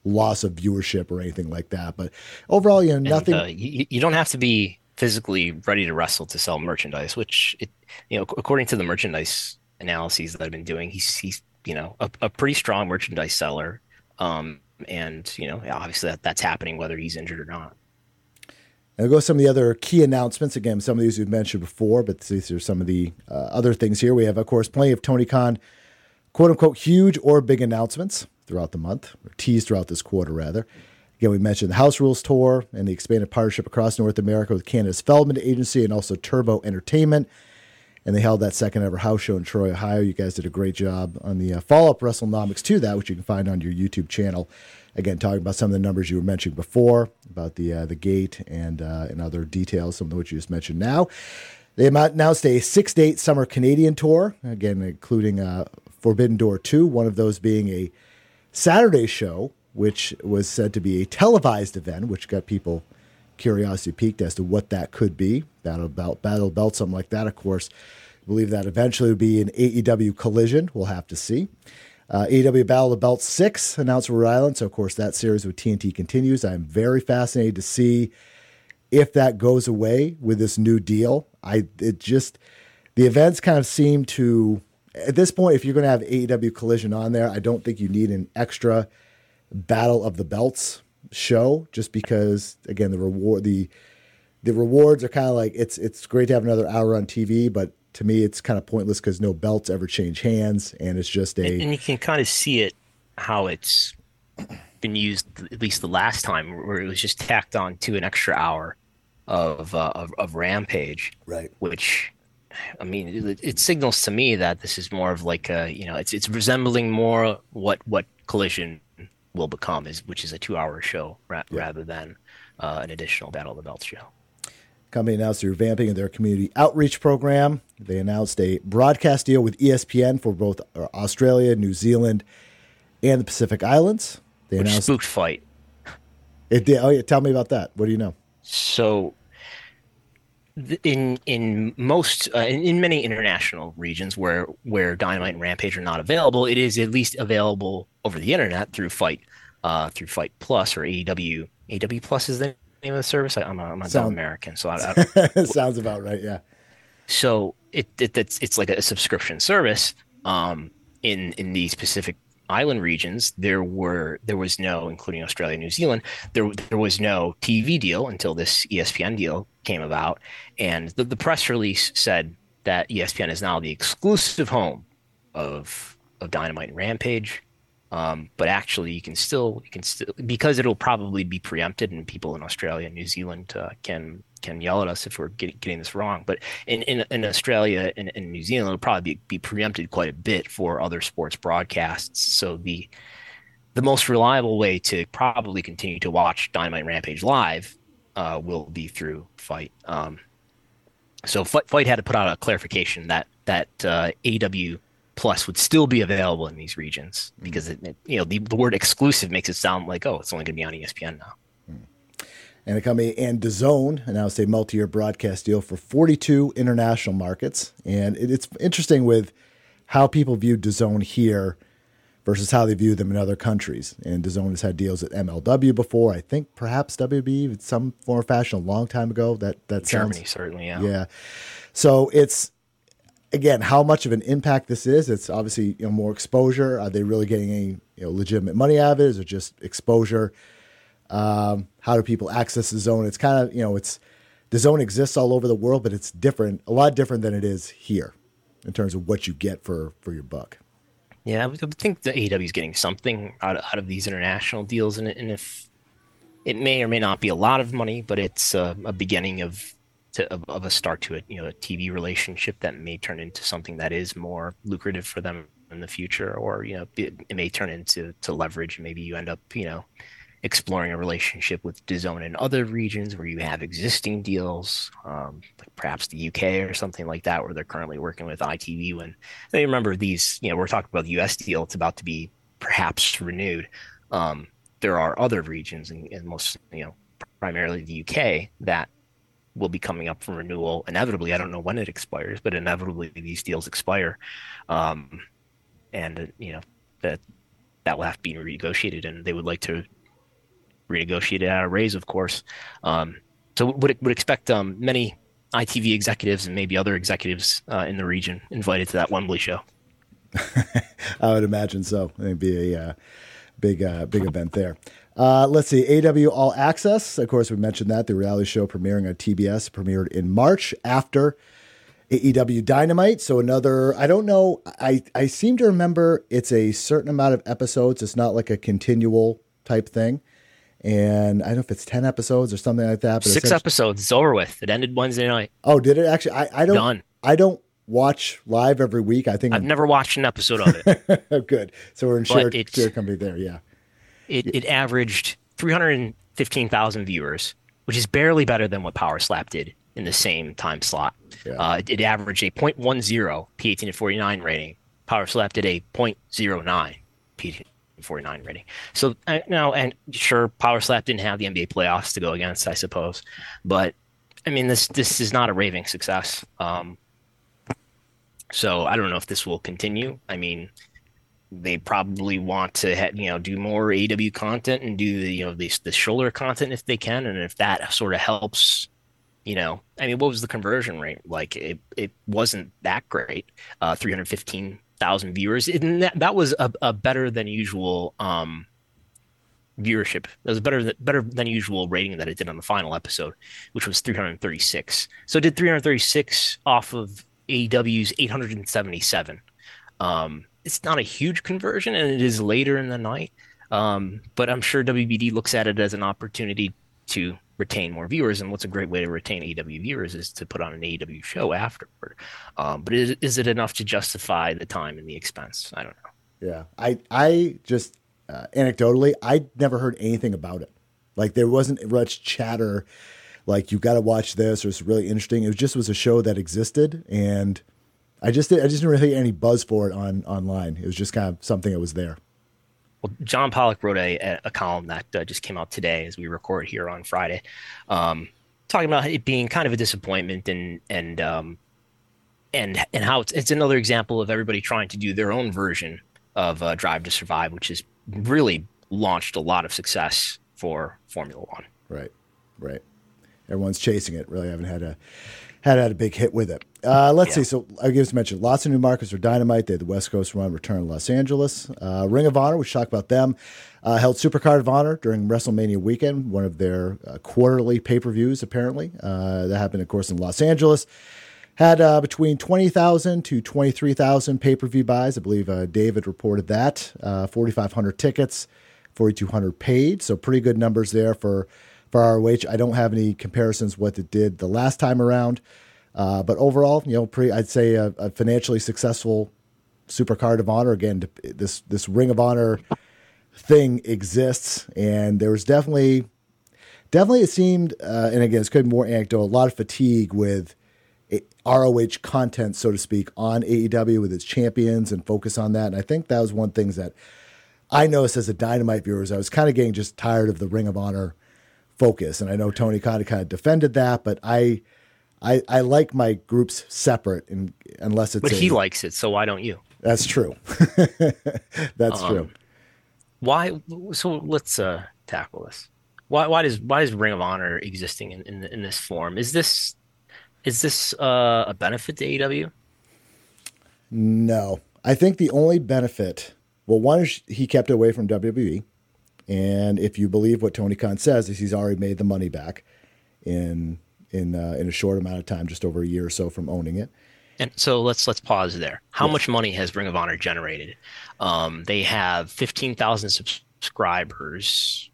[SPEAKER 1] loss of viewership or anything like that. But overall,
[SPEAKER 2] And
[SPEAKER 1] nothing.
[SPEAKER 2] you don't have to be physically ready to wrestle to sell merchandise, which according to the merchandise analyses that I've been doing, he's a pretty strong merchandise seller. And obviously that's happening whether he's injured or not.
[SPEAKER 1] I'll go some of the other key announcements. Again, some of these we've mentioned before, but these are some of the other things here. We have, of course, plenty of Tony Khan, quote unquote, huge or big announcements throughout the month, or teased throughout this quarter, rather. Again, we mentioned the House Rules Tour and the expanded partnership across North America with Canada's Feldman Agency and also Turbo Entertainment. And they held that second ever house show in Troy, Ohio. You guys did a great job on the follow-up WrestleNomics to that, which you can find on your YouTube channel. Again, talking about some of the numbers you were mentioning before, about the gate and other details, some of which you just mentioned now. They announced a 6-date summer Canadian tour, again, including Forbidden Door 2, one of those being a Saturday show, which was said to be a televised event, which got people curiosity piqued as to what that could be. Battle belt, something like that. Of course, I believe that eventually would be an AEW Collision. We'll have to see. AEW Battle of the Belt 6 announced Rhode Island. So, of course, that series with TNT continues. I'm very fascinated to see if that goes away with this new deal. The events kind of seem to, at this point, if you're going to have AEW Collision on there, I don't think you need an extra Battle of the Belts show, just because, again, the rewards are kind of like, it's great to have another hour on TV, but to me it's kind of pointless because no belts ever change hands, and it's just
[SPEAKER 2] and you can kind of see it how it's been used, at least the last time, where it was just tacked on to an extra hour of Rampage,
[SPEAKER 1] right?
[SPEAKER 2] Which, I mean, it signals to me that this is more of like it's resembling more what Collision will become, which is a 2-hour show rather than an additional Battle of the Belts show.
[SPEAKER 1] Company announced the revamping of their community outreach program. They announced a broadcast deal with ESPN for both Australia, New Zealand, and the Pacific Islands. They announced
[SPEAKER 2] spooked Fight.
[SPEAKER 1] It did. Oh yeah, tell me about that. What do you know?
[SPEAKER 2] So, in many international regions where Dynamite and Rampage are not available, it is at least available over the internet through Fight Plus or AEW. AEW Plus is the name of the service. I'm a dumb American, so I
[SPEAKER 1] sounds about right. Yeah.
[SPEAKER 2] So it's like a subscription service. In these Pacific Island regions, there was no, including Australia and New Zealand, there was no TV deal until this ESPN deal came about, and the press release said that ESPN is now the exclusive home of Dynamite and Rampage. But actually, you can still, because it'll probably be preempted, and people in Australia and New Zealand can yell at us if we're getting this wrong. But in Australia and New Zealand, it'll probably be preempted quite a bit for other sports broadcasts. So the most reliable way to probably continue to watch Dynamite and Rampage live will be through Fight. So Fight had to put out a clarification that AEW Plus would still be available in these regions, because the word exclusive makes it sound like, oh, it's only going to be on ESPN now.
[SPEAKER 1] And a company, and DAZN announced a multi-year broadcast deal for 42 international markets. And it's interesting with how people view DAZN here versus how they view them in other countries. And DAZN has had deals at MLW before. I think perhaps WB in some form or fashion a long time ago. That
[SPEAKER 2] Germany, certainly, yeah.
[SPEAKER 1] Yeah. So it's, again, how much of an impact this is. It's obviously more exposure. Are they really getting any legitimate money out of it? Is it just exposure? How do people access the zone? It's kind of it's, the zone exists all over the world, but it's different, a lot different than it is here in terms of what you get for your buck.
[SPEAKER 2] Yeah, I would think the AEW is getting something out of these international deals, and if it may or may not be a lot of money, but it's a beginning of a start to a TV relationship that may turn into something that is more lucrative for them in the future, or it may turn into leverage. Maybe you end up exploring a relationship with DAZN in other regions where you have existing deals, like perhaps the UK or something like that, where they're currently working with ITV. When they remember these, we're talking about the US deal, it's about to be perhaps renewed. There are other regions, and most, primarily the UK, that will be coming up for renewal inevitably. I don't know when it expires, but inevitably these deals expire, and that will have to be renegotiated, and they would like to renegotiated out a raise, of course. So would expect many ITV executives and maybe other executives in the region invited to that Wembley show.
[SPEAKER 1] I would imagine so. It'd be a big event there. Let's see, AEW All Access. Of course, we mentioned that the reality show premiering on TBS premiered in March after AEW Dynamite. So another, I don't know. I seem to remember it's a certain amount of episodes. It's not like a continual type thing. And I don't know if it's 10 episodes or something like that. But
[SPEAKER 2] 6 episodes. It's over with. It ended Wednesday night.
[SPEAKER 1] Oh, did it actually?
[SPEAKER 2] Done.
[SPEAKER 1] I don't watch live every week. I think
[SPEAKER 2] I've never watched an episode of
[SPEAKER 1] it. Good. So we're in shared company there. Yeah.
[SPEAKER 2] It averaged 315,000 viewers, which is barely better than what Power Slap did in the same time slot. Yeah. It averaged a 0.10 P18 to 49 rating. Power Slap did a 0.09 P18 to 49 rating. So now, and sure, Power Slap didn't have the NBA playoffs to go against, I suppose, but I mean, this is not a raving success. So I don't know if this will continue. I mean, they probably want to do more AEW content and do the shoulder content if they can, and if that sort of helps. I mean, what was the conversion rate? Like it wasn't that great. 315,000 viewers, and that was a better than usual viewership. That was better than usual rating that it did on the final episode, which was 336. So it did 336 off of AEW's 877. It's not a huge conversion, and it is later in the night. But I'm sure WBD looks at it as an opportunity to retain more viewers. And what's a great way to retain AEW viewers is to put on an AEW show afterward. But is it enough to justify the time and the expense? I don't know.
[SPEAKER 1] Yeah. I just anecdotally, I never heard anything about it. Like there wasn't much chatter. Like you got to watch this, or it's really interesting. It was a show that existed, and I just didn't really get any buzz for it online. It was just kind of something that was there.
[SPEAKER 2] Well, John Pollock wrote a column that just came out today as we record here on Friday, talking about it being kind of a disappointment and how it's another example of everybody trying to do their own version of Drive to Survive, which has really launched a lot of success for Formula One.
[SPEAKER 1] Right. Everyone's chasing it. Really haven't had a big hit with it. Let's see. So I just mentioned lots of new markets for Dynamite. They had the West Coast run return in Los Angeles. Ring of Honor, we should talk about them, held Supercard of Honor during WrestleMania weekend, one of their quarterly pay-per-views, apparently. That happened, of course, in Los Angeles. Had between 20,000 to 23,000 pay-per-view buys. I believe David reported that. 4,500 tickets, 4,200 paid. So pretty good numbers there for ROH. I don't have any comparisons what it did the last time around. But overall, I'd say a financially successful Supercard of Honor. Again, this Ring of Honor thing exists, and there was definitely it seemed, and again, it's could be more anecdotal, a lot of fatigue with ROH content, so to speak, on AEW with its champions and focus on that. And I think that was one thing that I noticed as a Dynamite viewer, is I was kind of getting just tired of the Ring of Honor focus. And I know Tony Khan kind of defended that, but I like my groups separate, and unless it's.
[SPEAKER 2] But he likes it, so why don't you?
[SPEAKER 1] That's true. That's true.
[SPEAKER 2] Why? So let's tackle this. Why does Ring of Honor existing in this form? Is this a benefit to AEW?
[SPEAKER 1] No, I think the only benefit. Well, one is he kept it away from WWE, and if you believe what Tony Khan says, is he's already made the money back in a short amount of time, just over a year or so from owning it.
[SPEAKER 2] And so let's pause there. How much money has Ring of Honor generated? They have 15,000 subscribers.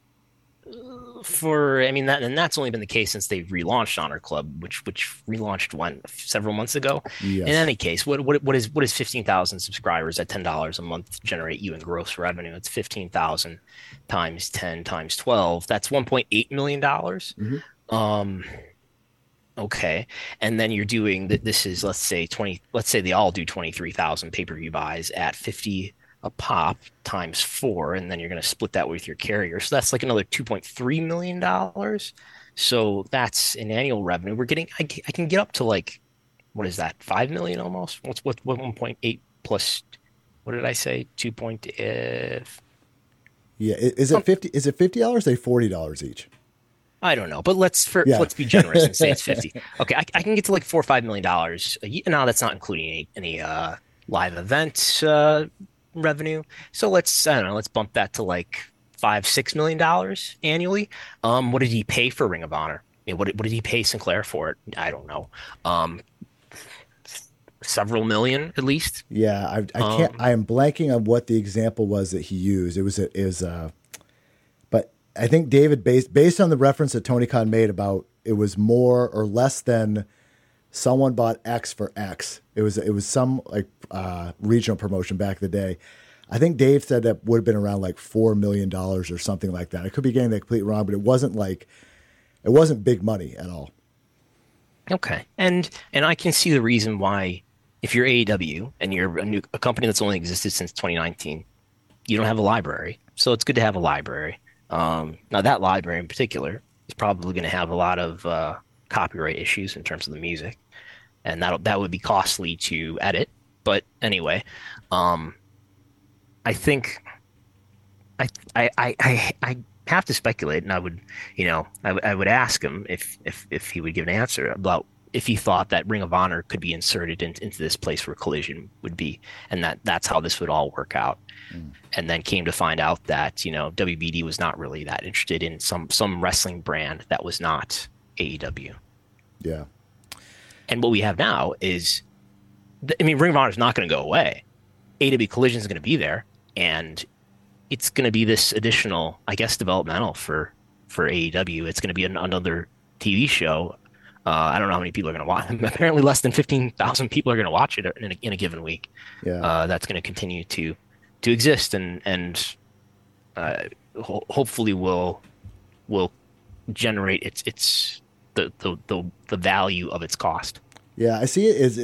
[SPEAKER 2] That's only been the case since they've relaunched Honor Club, which relaunched several months ago. Yes. In any case, what is 15,000 subscribers at $10 a month generate you in gross revenue? It's 15,000 times 10 times 12. That's $1.8 million. Mm-hmm. Okay, and then you're doing this is let's say they all do 23,000 pay-per-view buys at 50 a pop times 4, and then you're going to split that with your carrier. So that's like another $2.3 million. So that's an annual revenue. We're getting, I can get up to like, what is that? 5 million almost. What 1.8 plus, what did I say? 2.
[SPEAKER 1] Yeah, is it 50? Is it $50? They $40 each.
[SPEAKER 2] I don't know, but let's be generous and say it's 50. Okay, I can get to like $4 or $5 million a year. Now that's not including any live event revenue. So I don't know, let's bump that to like $5-6 million annually. What did he pay for Ring of Honor? I mean, what did he pay Sinclair for it? I don't know. Several million at least.
[SPEAKER 1] Yeah, I can't. I am blanking on what the example was that he used. But I think David based on the reference that Tony Khan made about it was more or less than someone bought X for X. It was some like regional promotion back in the day. I think Dave said that would have been around like $4 million or something like that. I could be getting that completely wrong, but it wasn't big money at all.
[SPEAKER 2] Okay, and I can see the reason why. If you're AEW and you're a company that's only existed since 2019, you don't have a library. So it's good to have a library. Now that library in particular is probably going to have a lot of copyright issues in terms of the music, and that would be costly to edit. But anyway, I think I have to speculate, and I would I would ask him if he would give an answer about if he thought that Ring of Honor could be inserted into this place where Collision would be, and that's how this would all work out. And then came to find out that, WBD was not really that interested in some wrestling brand that was not AEW.
[SPEAKER 1] Yeah.
[SPEAKER 2] And what we have now is, Ring of Honor is not going to go away. AEW Collision is going to be there, and it's going to be this additional, I guess, developmental for AEW. It's going to be another TV show. I don't know how many people are going to watch. Apparently, less than 15,000 people are going to watch it in a given week.
[SPEAKER 1] Yeah,
[SPEAKER 2] that's going to continue to exist, and hopefully will generate its the value of its cost.
[SPEAKER 1] Yeah, I see it as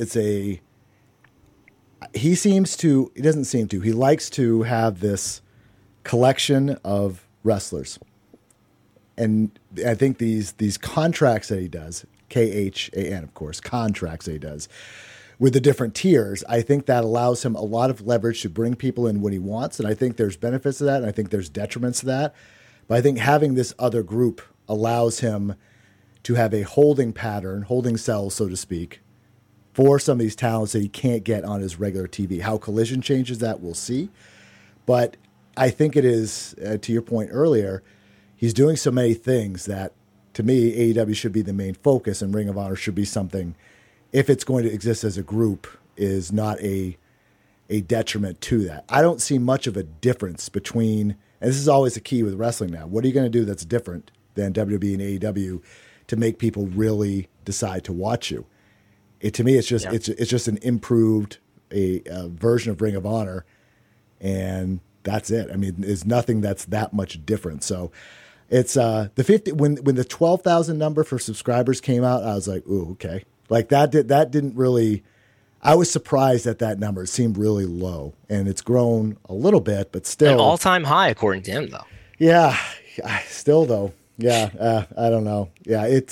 [SPEAKER 1] he likes to have this collection of wrestlers, and I think these contracts that he does. KHAN, of course, contracts that he does with the different tiers. I think that allows him a lot of leverage to bring people in when he wants. And I think there's benefits to that. And I think there's detriments to that. But I think having this other group allows him to have a holding cell, so to speak, for some of these talents that he can't get on his regular TV. How Collision changes that, we'll see. But I think it is, to your point earlier, he's doing so many things that, to me, AEW should be the main focus, and Ring of Honor should be something, if it's going to exist as a group, is not a detriment to that. I don't see much of a difference between, and this is always the key with wrestling now, what are you going to do that's different than WWE and AEW to make people really decide to watch you? To me, it's just an improved version of Ring of Honor, and that's it. I mean, there's nothing that's that much different. So it's the 50 when the 12,000 number for subscribers came out, I was like, ooh, okay. Like that didn't really. I was surprised at that number. It seemed really low, and it's grown a little bit, but still
[SPEAKER 2] an all-time high according to him, though.
[SPEAKER 1] Yeah, still though. Yeah, I don't know. Yeah, it's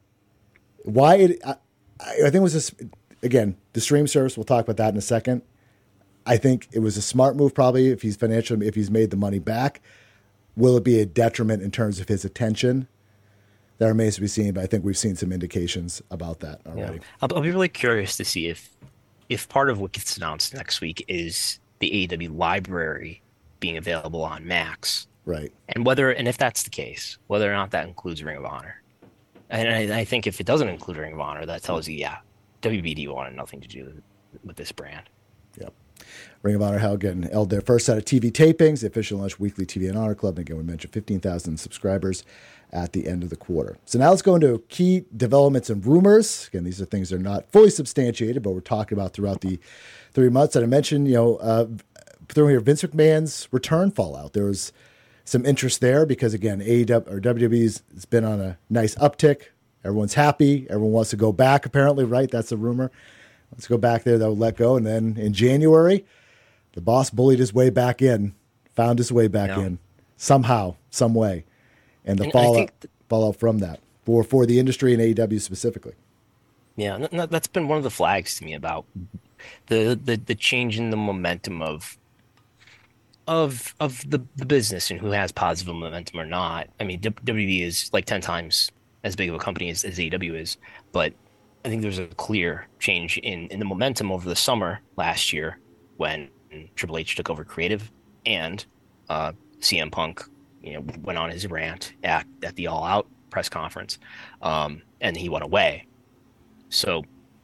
[SPEAKER 1] why it. I think it was just, again, the stream service. We'll talk about that in a second. I think it was a smart move, probably, if he's made the money back. Will it be a detriment in terms of his attention? That remains to be seen, but I think we've seen some indications about that already.
[SPEAKER 2] Yeah. I'll be really curious to see if part of what gets announced next week is the AEW library being available on Max.
[SPEAKER 1] Right.
[SPEAKER 2] And if that's the case, whether or not that includes Ring of Honor. And I think if it doesn't include Ring of Honor, that tells you, yeah, WBD wanted nothing to do with this brand.
[SPEAKER 1] Yep. Ring of Honor held their first set of TV tapings, the official launch weekly TV and Honor Club. And again, we mentioned 15,000 subscribers at the end of the quarter. So now let's go into key developments and rumors. Again, these are things that are not fully substantiated, but we're talking about throughout the 3 months. And I mentioned, throwing here Vince McMahon's return fallout. There was some interest there because, again, WWE's has been on a nice uptick. Everyone's happy. Everyone wants to go back, apparently, right? That's the rumor. Let's go back there. They'll let go. And then in January, the boss bullied his way back in, found his way back in somehow, some way. And the fallout from that for the industry and AEW specifically.
[SPEAKER 2] Yeah, that's been one of the flags to me about the change in the momentum of of the business and who has positive momentum or not. I mean, WWE is like 10 times as big of a company as AEW is, but I think there's a clear change in the momentum over the summer last year when Triple H took over creative and CM Punk, went on his rant at the All Out press conference, and he went away. So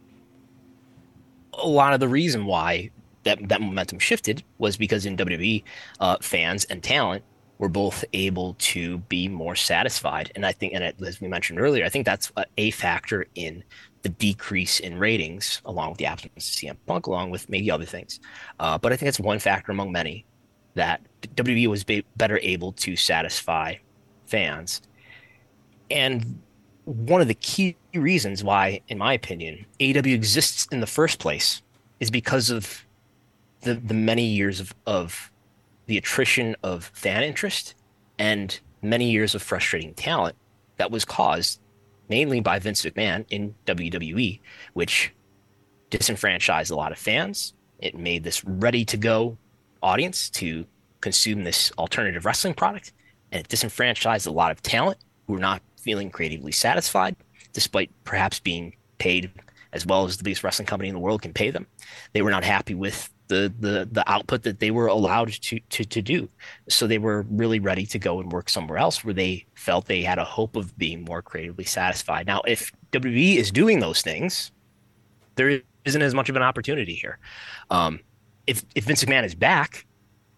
[SPEAKER 2] a lot of the reason why that momentum shifted was because in WWE, fans and talent were both able to be more satisfied. And I think, as we mentioned earlier, I think that's a factor in the decrease in ratings, along with the absence of CM Punk, along with maybe other things. But I think that's one factor among many that WWE was better able to satisfy fans. And one of the key reasons why, in my opinion, AEW exists in the first place is because of the many years of the attrition of fan interest and many years of frustrating talent that was caused mainly by Vince McMahon in WWE, which disenfranchised a lot of fans. It made this ready-to-go audience to consume this alternative wrestling product, and it disenfranchised a lot of talent who were not feeling creatively satisfied, despite perhaps being paid as well as the biggest wrestling company in the world can pay them. They were not happy with the output that they were allowed to do. So they were really ready to go and work somewhere else where they felt they had a hope of being more creatively satisfied. Now, if WWE is doing those things, there isn't as much of an opportunity here. If Vince McMahon is back,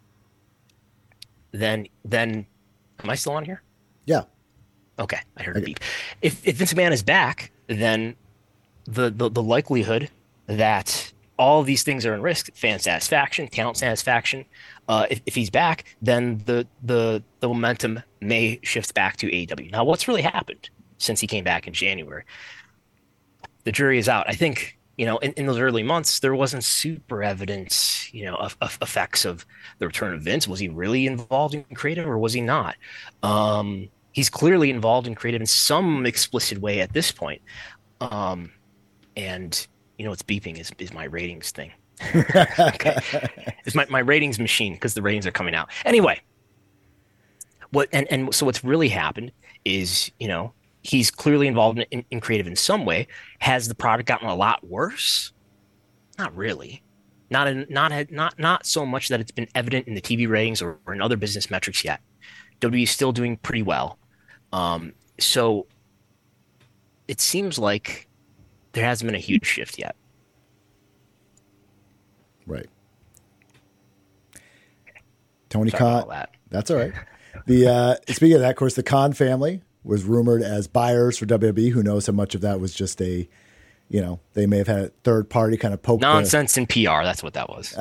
[SPEAKER 2] then am I still on here?
[SPEAKER 1] Yeah.
[SPEAKER 2] Okay, I heard a beep. If Vince McMahon is back, then the likelihood that all of these things are in risk: fan satisfaction, talent satisfaction. If he's back, then the momentum may shift back to AEW. Now, what's really happened since he came back in January? The jury is out. I think, in those early months, there wasn't super evidence, of effects of the return of Vince. Was he really involved in creative or was he not? He's clearly involved in creative in some explicit way at this point. And what's beeping is my ratings thing. Okay. It's my ratings machine because the ratings are coming out. Anyway, so what's really happened is, he's clearly involved in creative in some way. Has the product gotten a lot worse? Not really. Not so much that it's been evident in the TV ratings or in other business metrics yet. WWE is still doing pretty well. So it seems like there hasn't been a huge shift yet.
[SPEAKER 1] Right. Tony Khan. That's all right. Speaking of that, of course, the Khan family was rumored as buyers for WWE. Who knows how much of that was just they may have had a third party kind of poke
[SPEAKER 2] nonsense in PR. That's what that was.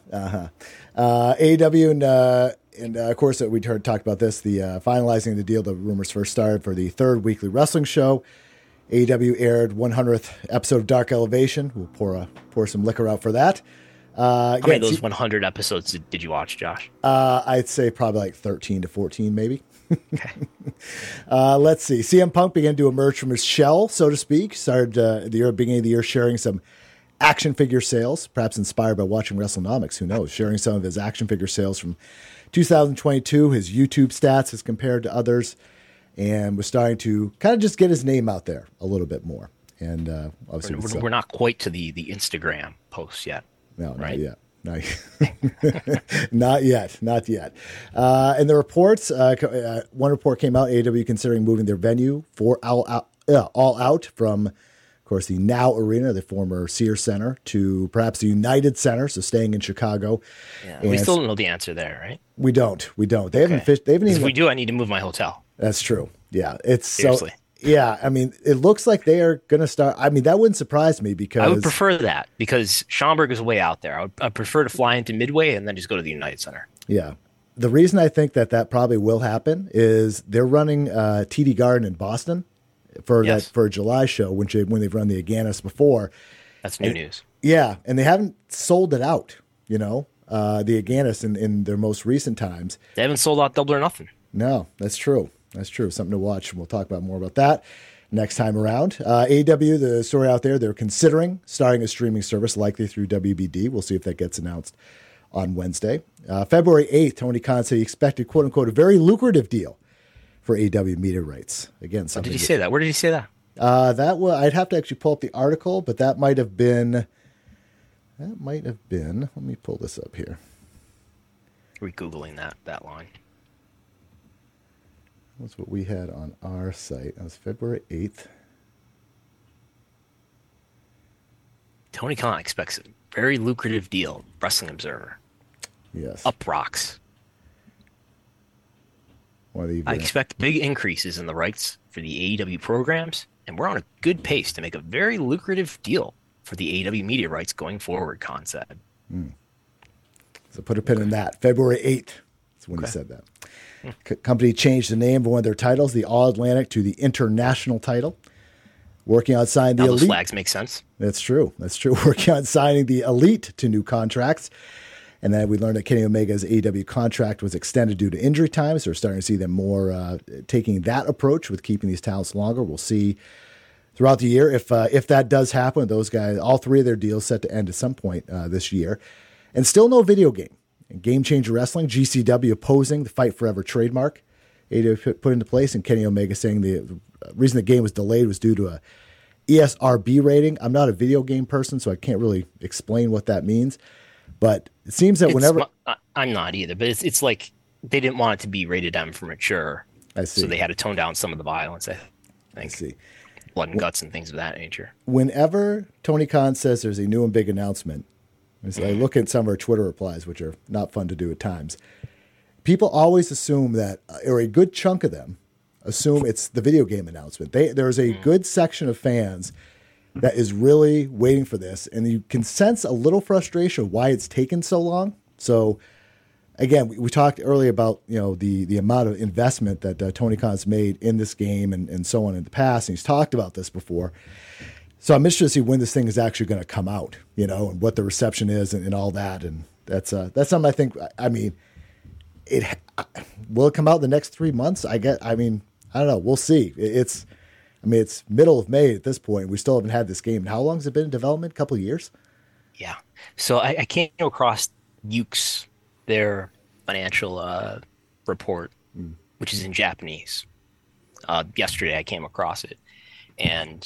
[SPEAKER 1] AEW and of course we talked about this. The finalizing the deal. The rumors first started for the third weekly wrestling show. AEW aired 100th episode of Dark Elevation. We'll pour some liquor out for that.
[SPEAKER 2] How many of those 100 episodes did you watch, Josh?
[SPEAKER 1] I'd say probably like 13 to 14, maybe. Okay. Let's see. CM Punk began to emerge from his shell, so to speak. Started beginning of the year sharing some action figure sales, perhaps inspired by watching WrestleNomics. Who knows? Sharing some of his action figure sales from 2022, his YouTube stats as compared to others, and was starting to kind of just get his name out there a little bit more. And obviously,
[SPEAKER 2] we're not quite to the Instagram posts yet.
[SPEAKER 1] No,
[SPEAKER 2] right?
[SPEAKER 1] Not yet. Not yet. And the reports, one report came out, AEW considering moving their venue for All Out from, of course, the Now Arena, the former Sears Center, to perhaps the United Center, so staying in Chicago.
[SPEAKER 2] Yeah, we still don't know the answer there, right?
[SPEAKER 1] We don't. They haven't fished. They haven't even.
[SPEAKER 2] If we do, I need to move my hotel.
[SPEAKER 1] That's true. Yeah, it's
[SPEAKER 2] seriously.
[SPEAKER 1] Yeah, I mean, it looks like they are going to start. I mean, that wouldn't surprise me because
[SPEAKER 2] I would prefer that because Schaumburg is way out there. I'd prefer to fly into Midway and then just go to the United Center.
[SPEAKER 1] Yeah. The reason I think that probably will happen is they're running TD Garden in Boston for a July show, when they've run the Aganis before.
[SPEAKER 2] That's new news.
[SPEAKER 1] Yeah, and they haven't sold it out, the Aganis in their most recent times.
[SPEAKER 2] They haven't sold out Double or Nothing.
[SPEAKER 1] No, that's true. That's true. Something to watch. We'll talk about more about that next time around. AEW, the story out there, they're considering starting a streaming service likely through WBD. We'll see if that gets announced on Wednesday. February 8th, Tony Khan said he expected, quote unquote, a very lucrative deal for AEW media rights. Again, something.
[SPEAKER 2] Did he say that? Where did he say that?
[SPEAKER 1] I'd have to actually pull up the article, but that might have been. Let me pull this up here.
[SPEAKER 2] Are we Googling that line?
[SPEAKER 1] That's what we had on our site. That was February 8th.
[SPEAKER 2] Tony Khan expects a very lucrative deal. Wrestling Observer.
[SPEAKER 1] Yes.
[SPEAKER 2] Up rocks. I expect big increases in the rights for the AEW programs, and we're on a good pace to make a very lucrative deal for the AEW media rights going forward, Khan said.
[SPEAKER 1] So put a pin in that. February 8th. That's when he said that. Company changed the name of one of their titles, the All Atlantic, to the International title. Working on signing the
[SPEAKER 2] Elite.
[SPEAKER 1] Elite.
[SPEAKER 2] Those flags make sense.
[SPEAKER 1] That's true. Working on signing the Elite to new contracts. And then we learned that Kenny Omega's AEW contract was extended due to injury time. So we're starting to see them more taking that approach with keeping these talents longer. We'll see throughout the year if that does happen. Those guys, all three of their deals set to end at some point this year. And still no video game. Game Changer Wrestling, GCW opposing the Fight Forever trademark. AEW put into place, and Kenny Omega saying the reason the game was delayed was due to a ESRB rating. I'm not a video game person, so I can't really explain what that means. But it seems that whenever...
[SPEAKER 2] I'm not either, but it's like they didn't want it to be rated M for mature.
[SPEAKER 1] I see.
[SPEAKER 2] So they had to tone down some of the violence, I think.
[SPEAKER 1] I see.
[SPEAKER 2] Blood and guts and things of that nature.
[SPEAKER 1] Whenever Tony Khan says there's a new and big announcement, I look at some of our Twitter replies, which are not fun to do at times. People always assume that, or a good chunk of them assume it's the video game announcement. There's a good section of fans that is really waiting for this, and you can sense a little frustration why it's taken so long. So, again, we talked earlier about the amount of investment that Tony Khan's made in this game and so on in the past, and he's talked about this before. So I'm interested to see when this thing is actually going to come out, and what the reception is and all that. And that's something I think. I mean, will it come out in the next 3 months? I don't know. We'll see. It's middle of May at this point. We still haven't had this game. How long has it been in development? A couple of years?
[SPEAKER 2] Yeah. So I came across Yuke's, their financial report, which is in Japanese. Yesterday I came across it, and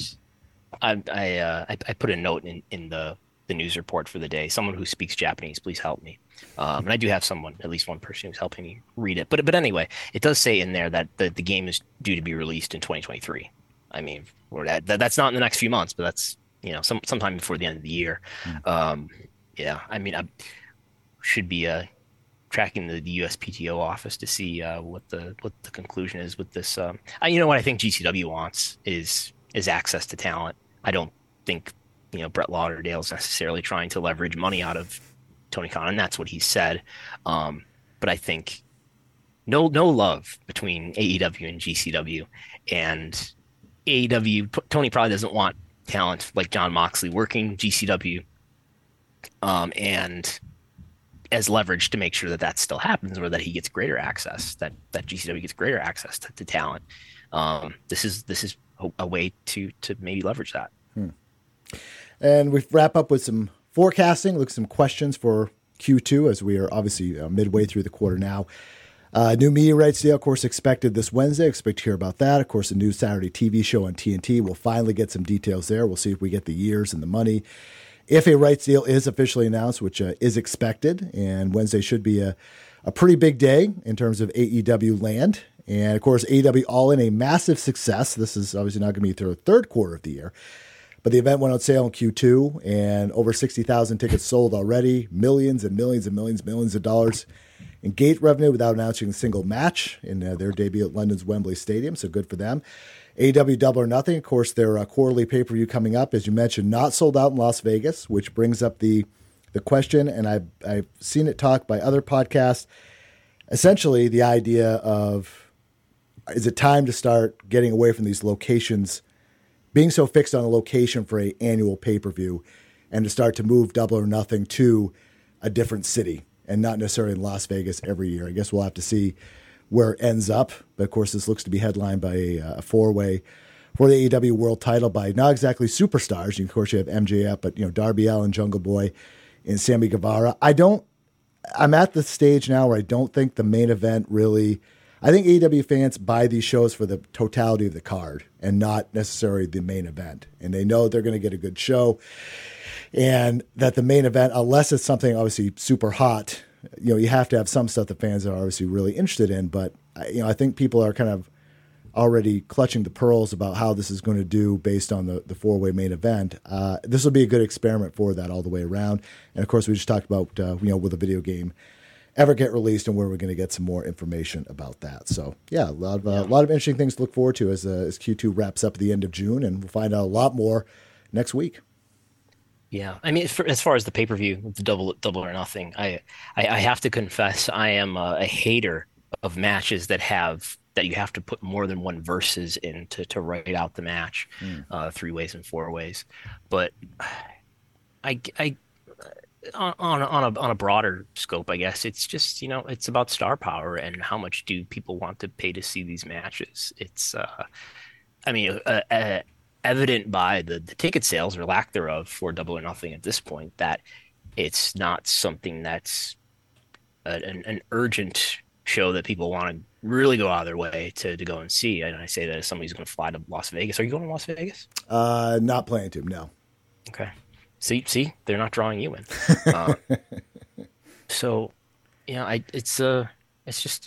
[SPEAKER 2] I put a note in the news report for the day. Someone who speaks Japanese, please help me. And I do have at least one person who's helping me read it. But anyway, it does say in there that the game is due to be released in 2023. I mean, that's not in the next few months, but that's sometime before the end of the year. Yeah, I mean, I should be tracking the USPTO office to see what the conclusion is with this. What I think GCW wants is access to talent. I don't think Brett Lauderdale is necessarily trying to leverage money out of Tony Khan, and that's what he said. But I think no love between AEW and GCW, and AEW. Tony probably doesn't want talent like Jon Moxley working GCW, and as leverage to make sure that still happens, or that he gets greater access, that GCW gets greater access to talent. This is a way to maybe leverage that.
[SPEAKER 1] And we wrap up with some forecasting, look at some questions for Q2, as we are obviously midway through the quarter now. New media rights deal, of course, expected this Wednesday. Expect to hear about that. Of course, a new Saturday TV show on TNT. We'll finally get some details there. We'll see if we get the years and the money. If a rights deal is officially announced, which is expected, and Wednesday should be a pretty big day in terms of AEW land. And, of course, AEW All In, a massive success. This is obviously not going to be through the third quarter of the year. But the event went on sale in Q2, and over 60,000 tickets sold already. Millions and millions and millions of dollars in gate revenue without announcing a single match in their debut at London's Wembley Stadium, so good for them. AEW Double or Nothing, of course, their quarterly pay-per-view coming up, as you mentioned, not sold out in Las Vegas, which brings up the question, and I've seen it talked by other podcasts, essentially the idea of, is it time to start getting away from these locations, being so fixed on a location for an annual pay-per-view, and to start to move Double or Nothing to a different city and not necessarily in Las Vegas every year. I guess we'll have to see where it ends up. But, of course, this looks to be headlined by a four-way for the AEW World title by not exactly superstars. Of course, you have MJF, but, Darby Allin, Jungle Boy, and Sammy Guevara. I don't I'm at the stage now where I don't think the main event really. I think AEW fans buy these shows for the totality of the card and not necessarily the main event. And they know they're going to get a good show, and that the main event, unless it's something obviously super hot, you have to have some stuff that fans are obviously really interested in. But I think people are kind of already clutching the pearls about how this is going to do based on the four-way main event. This will be a good experiment for that all the way around. And of course, we just talked about, will the video game ever get released and where we're going to get some more information about that. So yeah, a lot of interesting things to look forward to as Q2 wraps up at the end of June, and we'll find out a lot more next week.
[SPEAKER 2] Yeah, I mean, as far as the pay-per-view, the double or nothing, I have to confess I am a hater of matches that you have to put more than one verses in to write out the match, 3 ways and 4 ways. But I on a broader scope, I guess it's just it's about star power and how much do people want to pay to see these matches. It's evident by the ticket sales or lack thereof for Double or Nothing at this point that it's not something that's an urgent show that people want to really go out of their way to go and see. And I say that as somebody who's going to fly to Las Vegas. Are you going to Las Vegas?
[SPEAKER 1] Not planning to, no.
[SPEAKER 2] Okay. See, they're not drawing you in. So, it's just,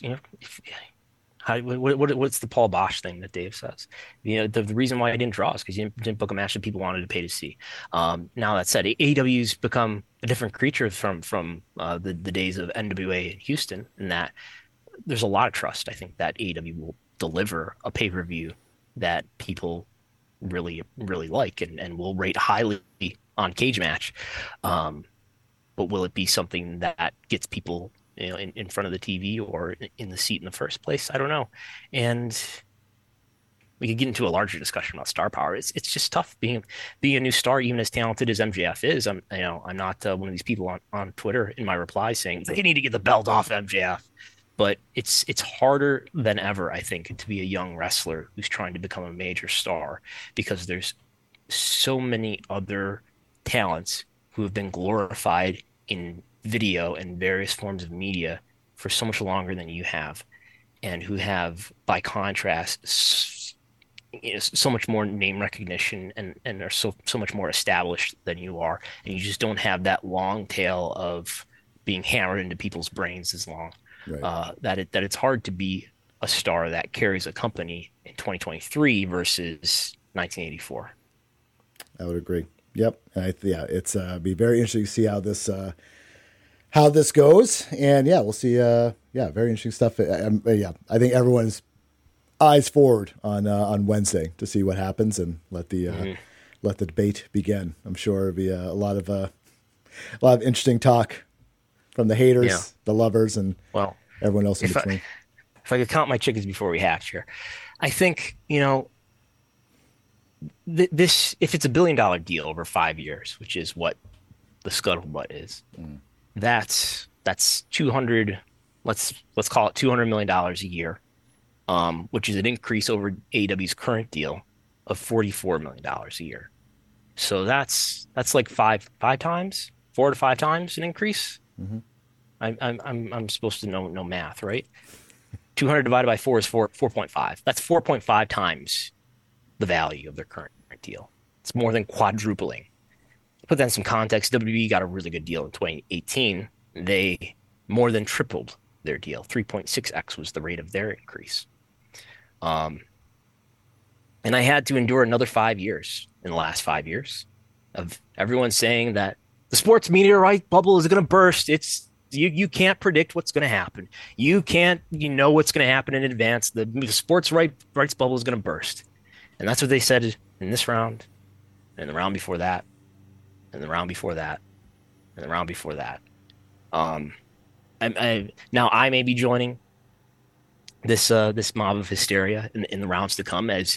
[SPEAKER 2] what's the Paul Bosch thing that Dave says? The reason why I didn't draw is because you didn't book a match that people wanted to pay to see. Now that said, AEW's become a different creature from the days of NWA in Houston, in that there's a lot of trust. I think that AEW will deliver a pay-per-view that people really, really like and will rate highly on Cage Match. But will it be something that gets people in front of the TV or in the seat in the first place? I don't know. And we could get into a larger discussion about star power. It's just tough being a new star, even as talented as MJF is. I'm not one of these people on Twitter in my replies saying they need to get the belt off MJF. But it's harder than ever, I think, to be a young wrestler who's trying to become a major star, because there's so many other talents who have been glorified in video and various forms of media for so much longer than you have, and who have, by contrast, so much more name recognition and are so much more established than you are, and you just don't have that long tail of being hammered into people's brains as long. Right. That it's hard to be a star that carries a company in 2023 versus 1984.
[SPEAKER 1] I would agree. Yep. It's be very interesting to see how this goes, and we'll see. Very interesting stuff. I think everyone's eyes forward on Wednesday to see what happens and let the debate begin. I'm sure it'll be a lot of interesting talk from the haters, the lovers, and everyone else in between.
[SPEAKER 2] If I could count my chickens before we hatch here, I think this, if it's $1 billion deal over 5 years, which is what the scuttlebutt is, that's 200. Let's call it $200 million a year, which is an increase over AEW's current deal of $44 million a year. So that's like 4 to 5 times an increase. Mm-hmm. I'm supposed to know math, right? 200 divided by 4 is 4.5. That's 4.5 times the value of their current deal. It's more than quadrupling. Put that in some context, WWE got a really good deal in 2018. They more than tripled their deal. 3.6x was the rate of their increase. And I had to endure another 5 years in the last 5 years of everyone saying that the sports meteorite bubble is going to burst. You can't predict what's going to happen. You can't know what's going to happen in advance. The sports rights bubble is going to burst. And that's what they said in this round, and the round before that, and the round before that, and the round before that. Now I may be joining this mob of hysteria in the rounds to come as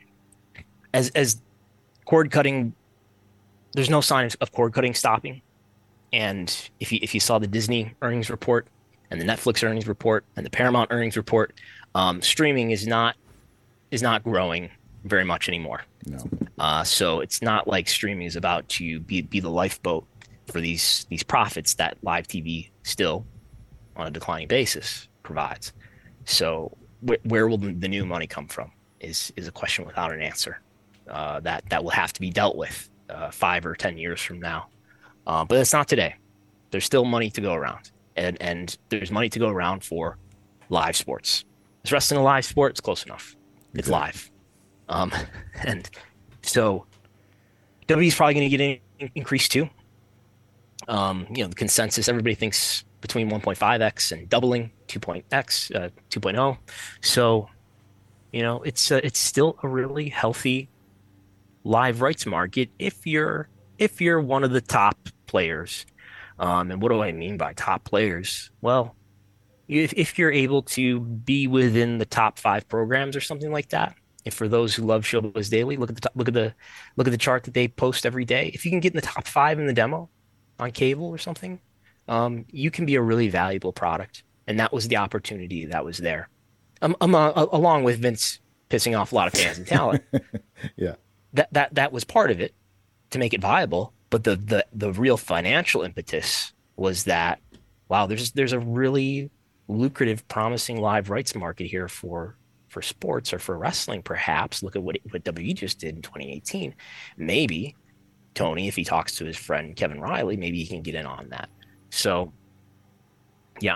[SPEAKER 2] cord cutting. There's no sign of cord cutting stopping. And if you saw the Disney earnings report and the Netflix earnings report and the Paramount earnings report, streaming is not growing very much anymore.
[SPEAKER 1] No.
[SPEAKER 2] So it's not like streaming is about to be the lifeboat for these profits that live TV still on a declining basis provides. So where will the new money come from is a question without an answer that will have to be dealt with 5 or 10 years from now. But it's not today. There's still money to go around, and there's money to go around for live sports. Is wrestling a live sport? It's close enough. It's live. And so WWE's probably going to get an increase too. The consensus, everybody thinks between 1.5x and doubling 2.0. So, it's still a really healthy live rights market if you're one of the top players. And what do I mean by top players? Well, if you're able to be within the top 5 programs or something like that. If for those who love Showbiz Daily, look at the chart that they post every day. If you can get in the top 5 in the demo on cable or something, you can be a really valuable product. And that was the opportunity that was there, along with Vince pissing off a lot of fans and talent.
[SPEAKER 1] Yeah,
[SPEAKER 2] that was part of it to make it viable. But the real financial impetus was that, wow, there's a really lucrative, promising live rights market here for sports or for wrestling. Perhaps look at what WWE just did in 2018. Maybe Tony, if he talks to his friend Kevin Riley, maybe he can get in on that. So, yeah,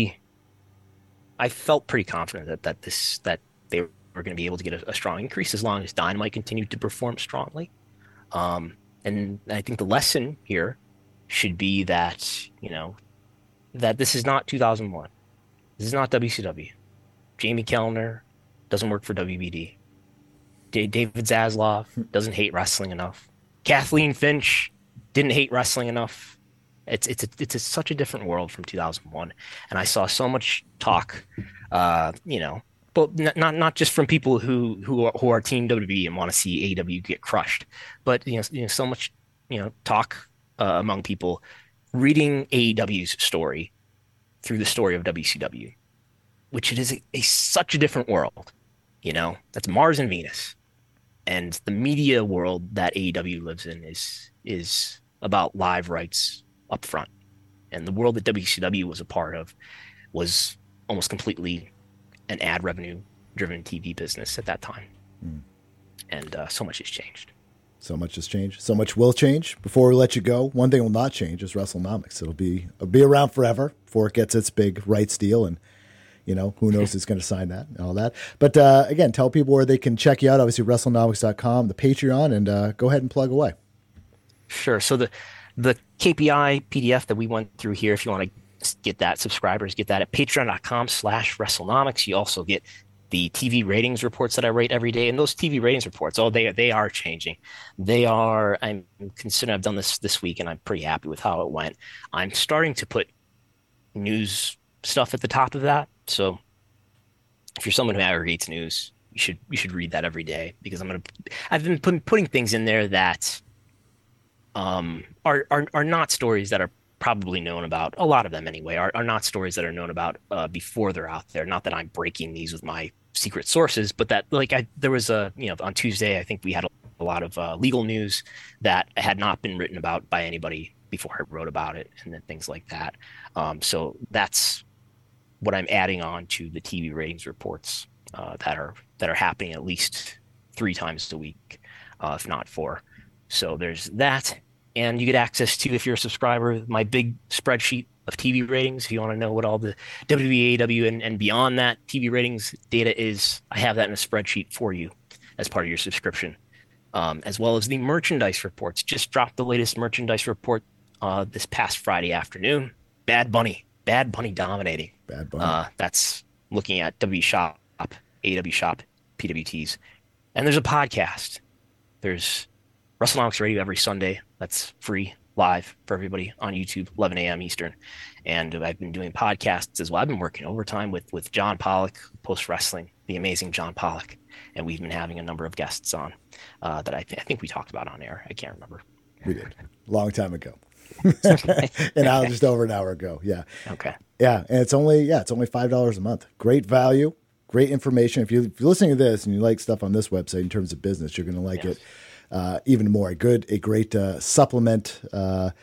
[SPEAKER 2] I felt pretty confident that they were going to be able to get a strong increase as long as Dynamite continued to perform strongly. And I think the lesson here should be that, that this is not 2001. This is not WCW. Jamie Kellner doesn't work for WBD. David Zaslav doesn't hate wrestling enough. Kathleen Finch didn't hate wrestling enough. It's such a different world from 2001, and I saw so much talk, but not just from people who are Team WWE and want to see AEW get crushed, but so much talk among people reading AEW's story through the story of WCW, which it is such a different world. That's Mars and Venus. And the media world that AEW lives in is about live rights up front. And the world that WCW was a part of was almost completely an ad revenue driven TV business at that time. And so much has changed.
[SPEAKER 1] So much has changed. So much will change. Before we let you go, one thing will not change is WrestleNomics. It'll be around forever before it gets its big rights deal, and who knows who's going to sign that and all that. But again, tell people where they can check you out. Obviously, WrestleNomics.com, the Patreon, and go ahead and plug away.
[SPEAKER 2] Sure. So the KPI PDF that we went through here, if you want to get that, subscribers get that at patreon.com/WrestleNomics. You also get the TV ratings reports that I rate every day. And those TV ratings reports, they are changing. I'm considering, I've done this week and I'm pretty happy with how it went. I'm starting to put news stuff at the top of that. So if you're someone who aggregates news, you should read that every day, because I've been putting things in there that are not stories that are probably known about. A lot of them anyway are not stories that are known about before they're out there. Not that I'm breaking these with my secret sources, but that there was on Tuesday, I think we had a lot of legal news that had not been written about by anybody before I wrote about it, and then things like that. So that's what I'm adding on to the TV ratings reports that are happening at least 3 times a week, if not 4. So there's that. And you get access to, if you're a subscriber, my big spreadsheet of TV ratings. If you want to know what all the WWE, AEW, and beyond that TV ratings data is, I have that in a spreadsheet for you as part of your subscription, as well as the merchandise reports. Just dropped the latest merchandise report this past Friday afternoon. Bad Bunny dominating.
[SPEAKER 1] Bad Bunny.
[SPEAKER 2] That's looking at W Shop, AEW Shop, PWTs. And there's a podcast. There's WrestleNomics Radio every Sunday. That's free, live for everybody on YouTube, 11 a.m. Eastern. And I've been doing podcasts as well. I've been working overtime with John Pollock, Post Wrestling, the amazing John Pollock. And we've been having a number of guests on that I think we talked about on air. I can't remember.
[SPEAKER 1] We did. Long time ago. Just over an hour ago. Yeah.
[SPEAKER 2] Okay.
[SPEAKER 1] Yeah. And it's only $5 a month. Great value, great information. If you're listening to this and you like stuff on this website in terms of business, you're going to like it even more. A great supplement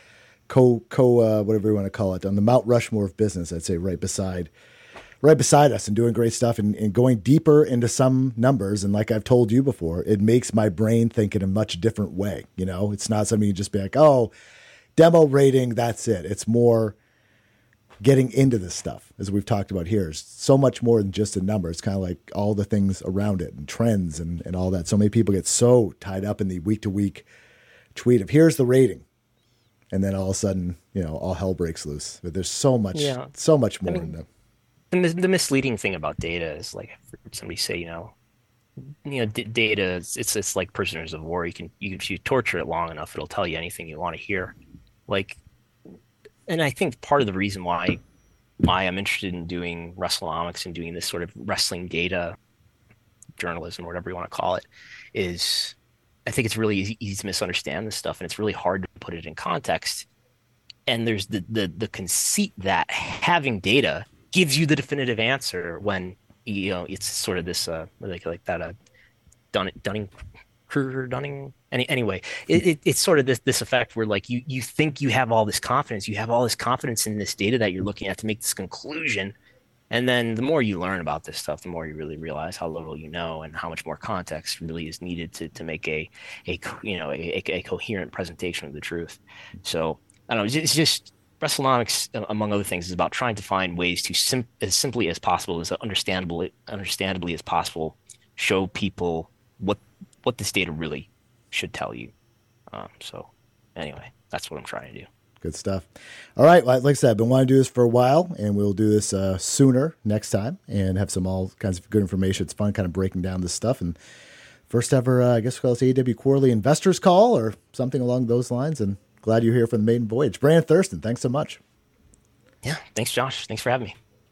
[SPEAKER 1] whatever you want to call it, on the Mount Rushmore of business, I'd say right beside us and doing great stuff and going deeper into some numbers. And like I've told you before, it makes my brain think in a much different way. It's not something you just be like, oh, demo rating, that's it. It's more getting into this stuff, as we've talked about here. It's so much more than just a number. It's kind of like all the things around it and trends and all that. So many people get so tied up in the week-to-week tweet of here's the rating. And then all of a sudden, all hell breaks loose. But there's so much more in them.
[SPEAKER 2] The misleading thing about data is, like, I've heard somebody say, data, it's like prisoners of war. If you torture it long enough, it'll tell you anything you want to hear. And I think part of the reason why I'm interested in doing WrestleNomics and doing this sort of wrestling data journalism, or whatever you want to call it, is I think it's really easy to misunderstand this stuff, and it's really hard to put it in context. And there's the conceit that having data gives you the definitive answer when it's sort of this what do they call that Dunning. Anyway, it's sort of this effect where, like, you think you have all this confidence, in this data that you're looking at to make this conclusion, and then the more you learn about this stuff, the more you really realize how little you know and how much more context really is needed to make a coherent presentation of the truth. So I don't know, it's just WrestleNomics, among other things, is about trying to find ways to as simply as possible, as understandably as possible, show people what this data really should tell you. So anyway, that's what I'm trying to do.
[SPEAKER 1] Good stuff. All right. Like I said, I've been wanting to do this for a while, and we'll do this sooner next time and have all kinds of good information. It's fun kind of breaking down this stuff. And first ever, I guess we'll call this AEW Quarterly Investors Call or something along those lines. And glad you're here for the maiden voyage. Brandon Thurston, thanks so much.
[SPEAKER 2] Yeah. Thanks, Josh. Thanks for having me.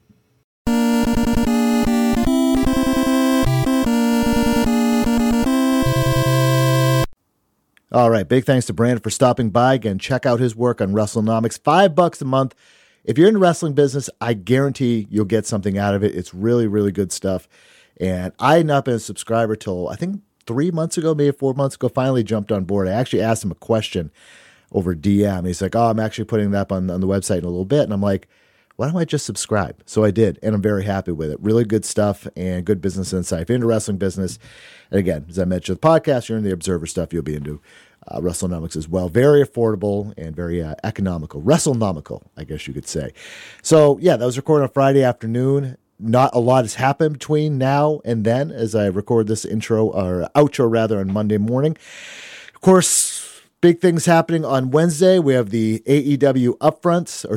[SPEAKER 1] All right. Big thanks to Brandon for stopping by. Again, check out his work on WrestleNomics. $5 a month. If you're in the wrestling business, I guarantee you'll get something out of it. It's really, really good stuff. And I had not been a subscriber till, I think, 3 months ago, maybe 4 months ago, finally jumped on board. I actually asked him a question over DM. He's like, oh, I'm actually putting that up on the website in a little bit. And I'm like, why don't I just subscribe? So I did, and I'm very happy with it. Really good stuff and good business insight. If you're into wrestling business, and again, as I mentioned, the podcast, you're in the Observer stuff, you'll be into WrestleNomics as well. Very affordable and very economical. WrestleNomical, I guess you could say. So, yeah, that was recorded on Friday afternoon. Not a lot has happened between now and then as I record this outro on Monday morning. Of course, big things happening on Wednesday. We have the AEW upfronts,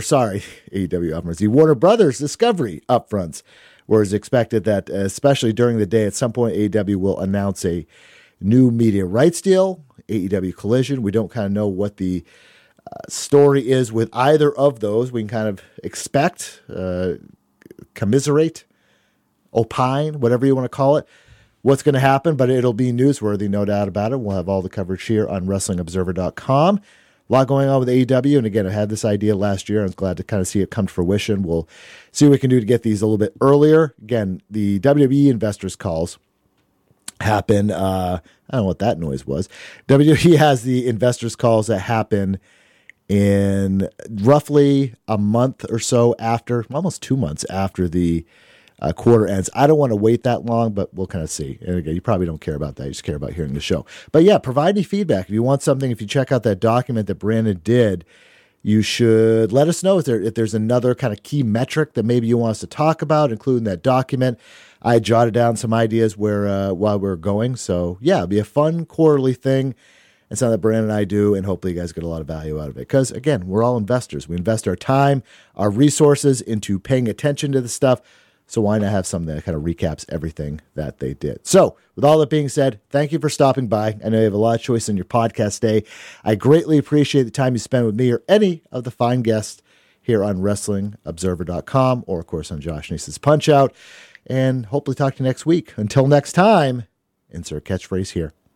[SPEAKER 1] the Warner Brothers Discovery upfronts, where it's expected that, especially during the day, at some point, AEW will announce a new media rights deal, AEW Collision. We don't kind of know what the story is with either of those. We can kind of expect, commiserate, opine, whatever you want to call it, what's going to happen, but it'll be newsworthy, no doubt about it. We'll have all the coverage here on WrestlingObserver.com. A lot going on with AEW, and again, I had this idea last year. I was glad to kind of see it come to fruition. We'll see what we can do to get these a little bit earlier. Again, the WWE investors calls happen. I don't know what that noise was. WWE has the investors calls that happen in roughly a month or so after, almost 2 months after the quarter ends. I don't want to wait that long, but we'll kind of see. And again, you probably don't care about that. You just care about hearing the show. But yeah, provide any feedback. If you want something, if you check out that document that Brandon did, you should let us know if there's another kind of key metric that maybe you want us to talk about, including that document. I jotted down some ideas while we're going. So yeah, it'll be a fun quarterly thing. It's something that Brandon and I do, and hopefully you guys get a lot of value out of it. Because again, we're all investors. We invest our time, our resources into paying attention to the stuff. So why not have something that kind of recaps everything that they did? So with all that being said, thank you for stopping by. I know you have a lot of choice in your podcast day. I greatly appreciate the time you spend with me or any of the fine guests here on WrestlingObserver.com or, of course, on Josh Neese's Punch Out. And hopefully talk to you next week. Until next time, insert catchphrase here.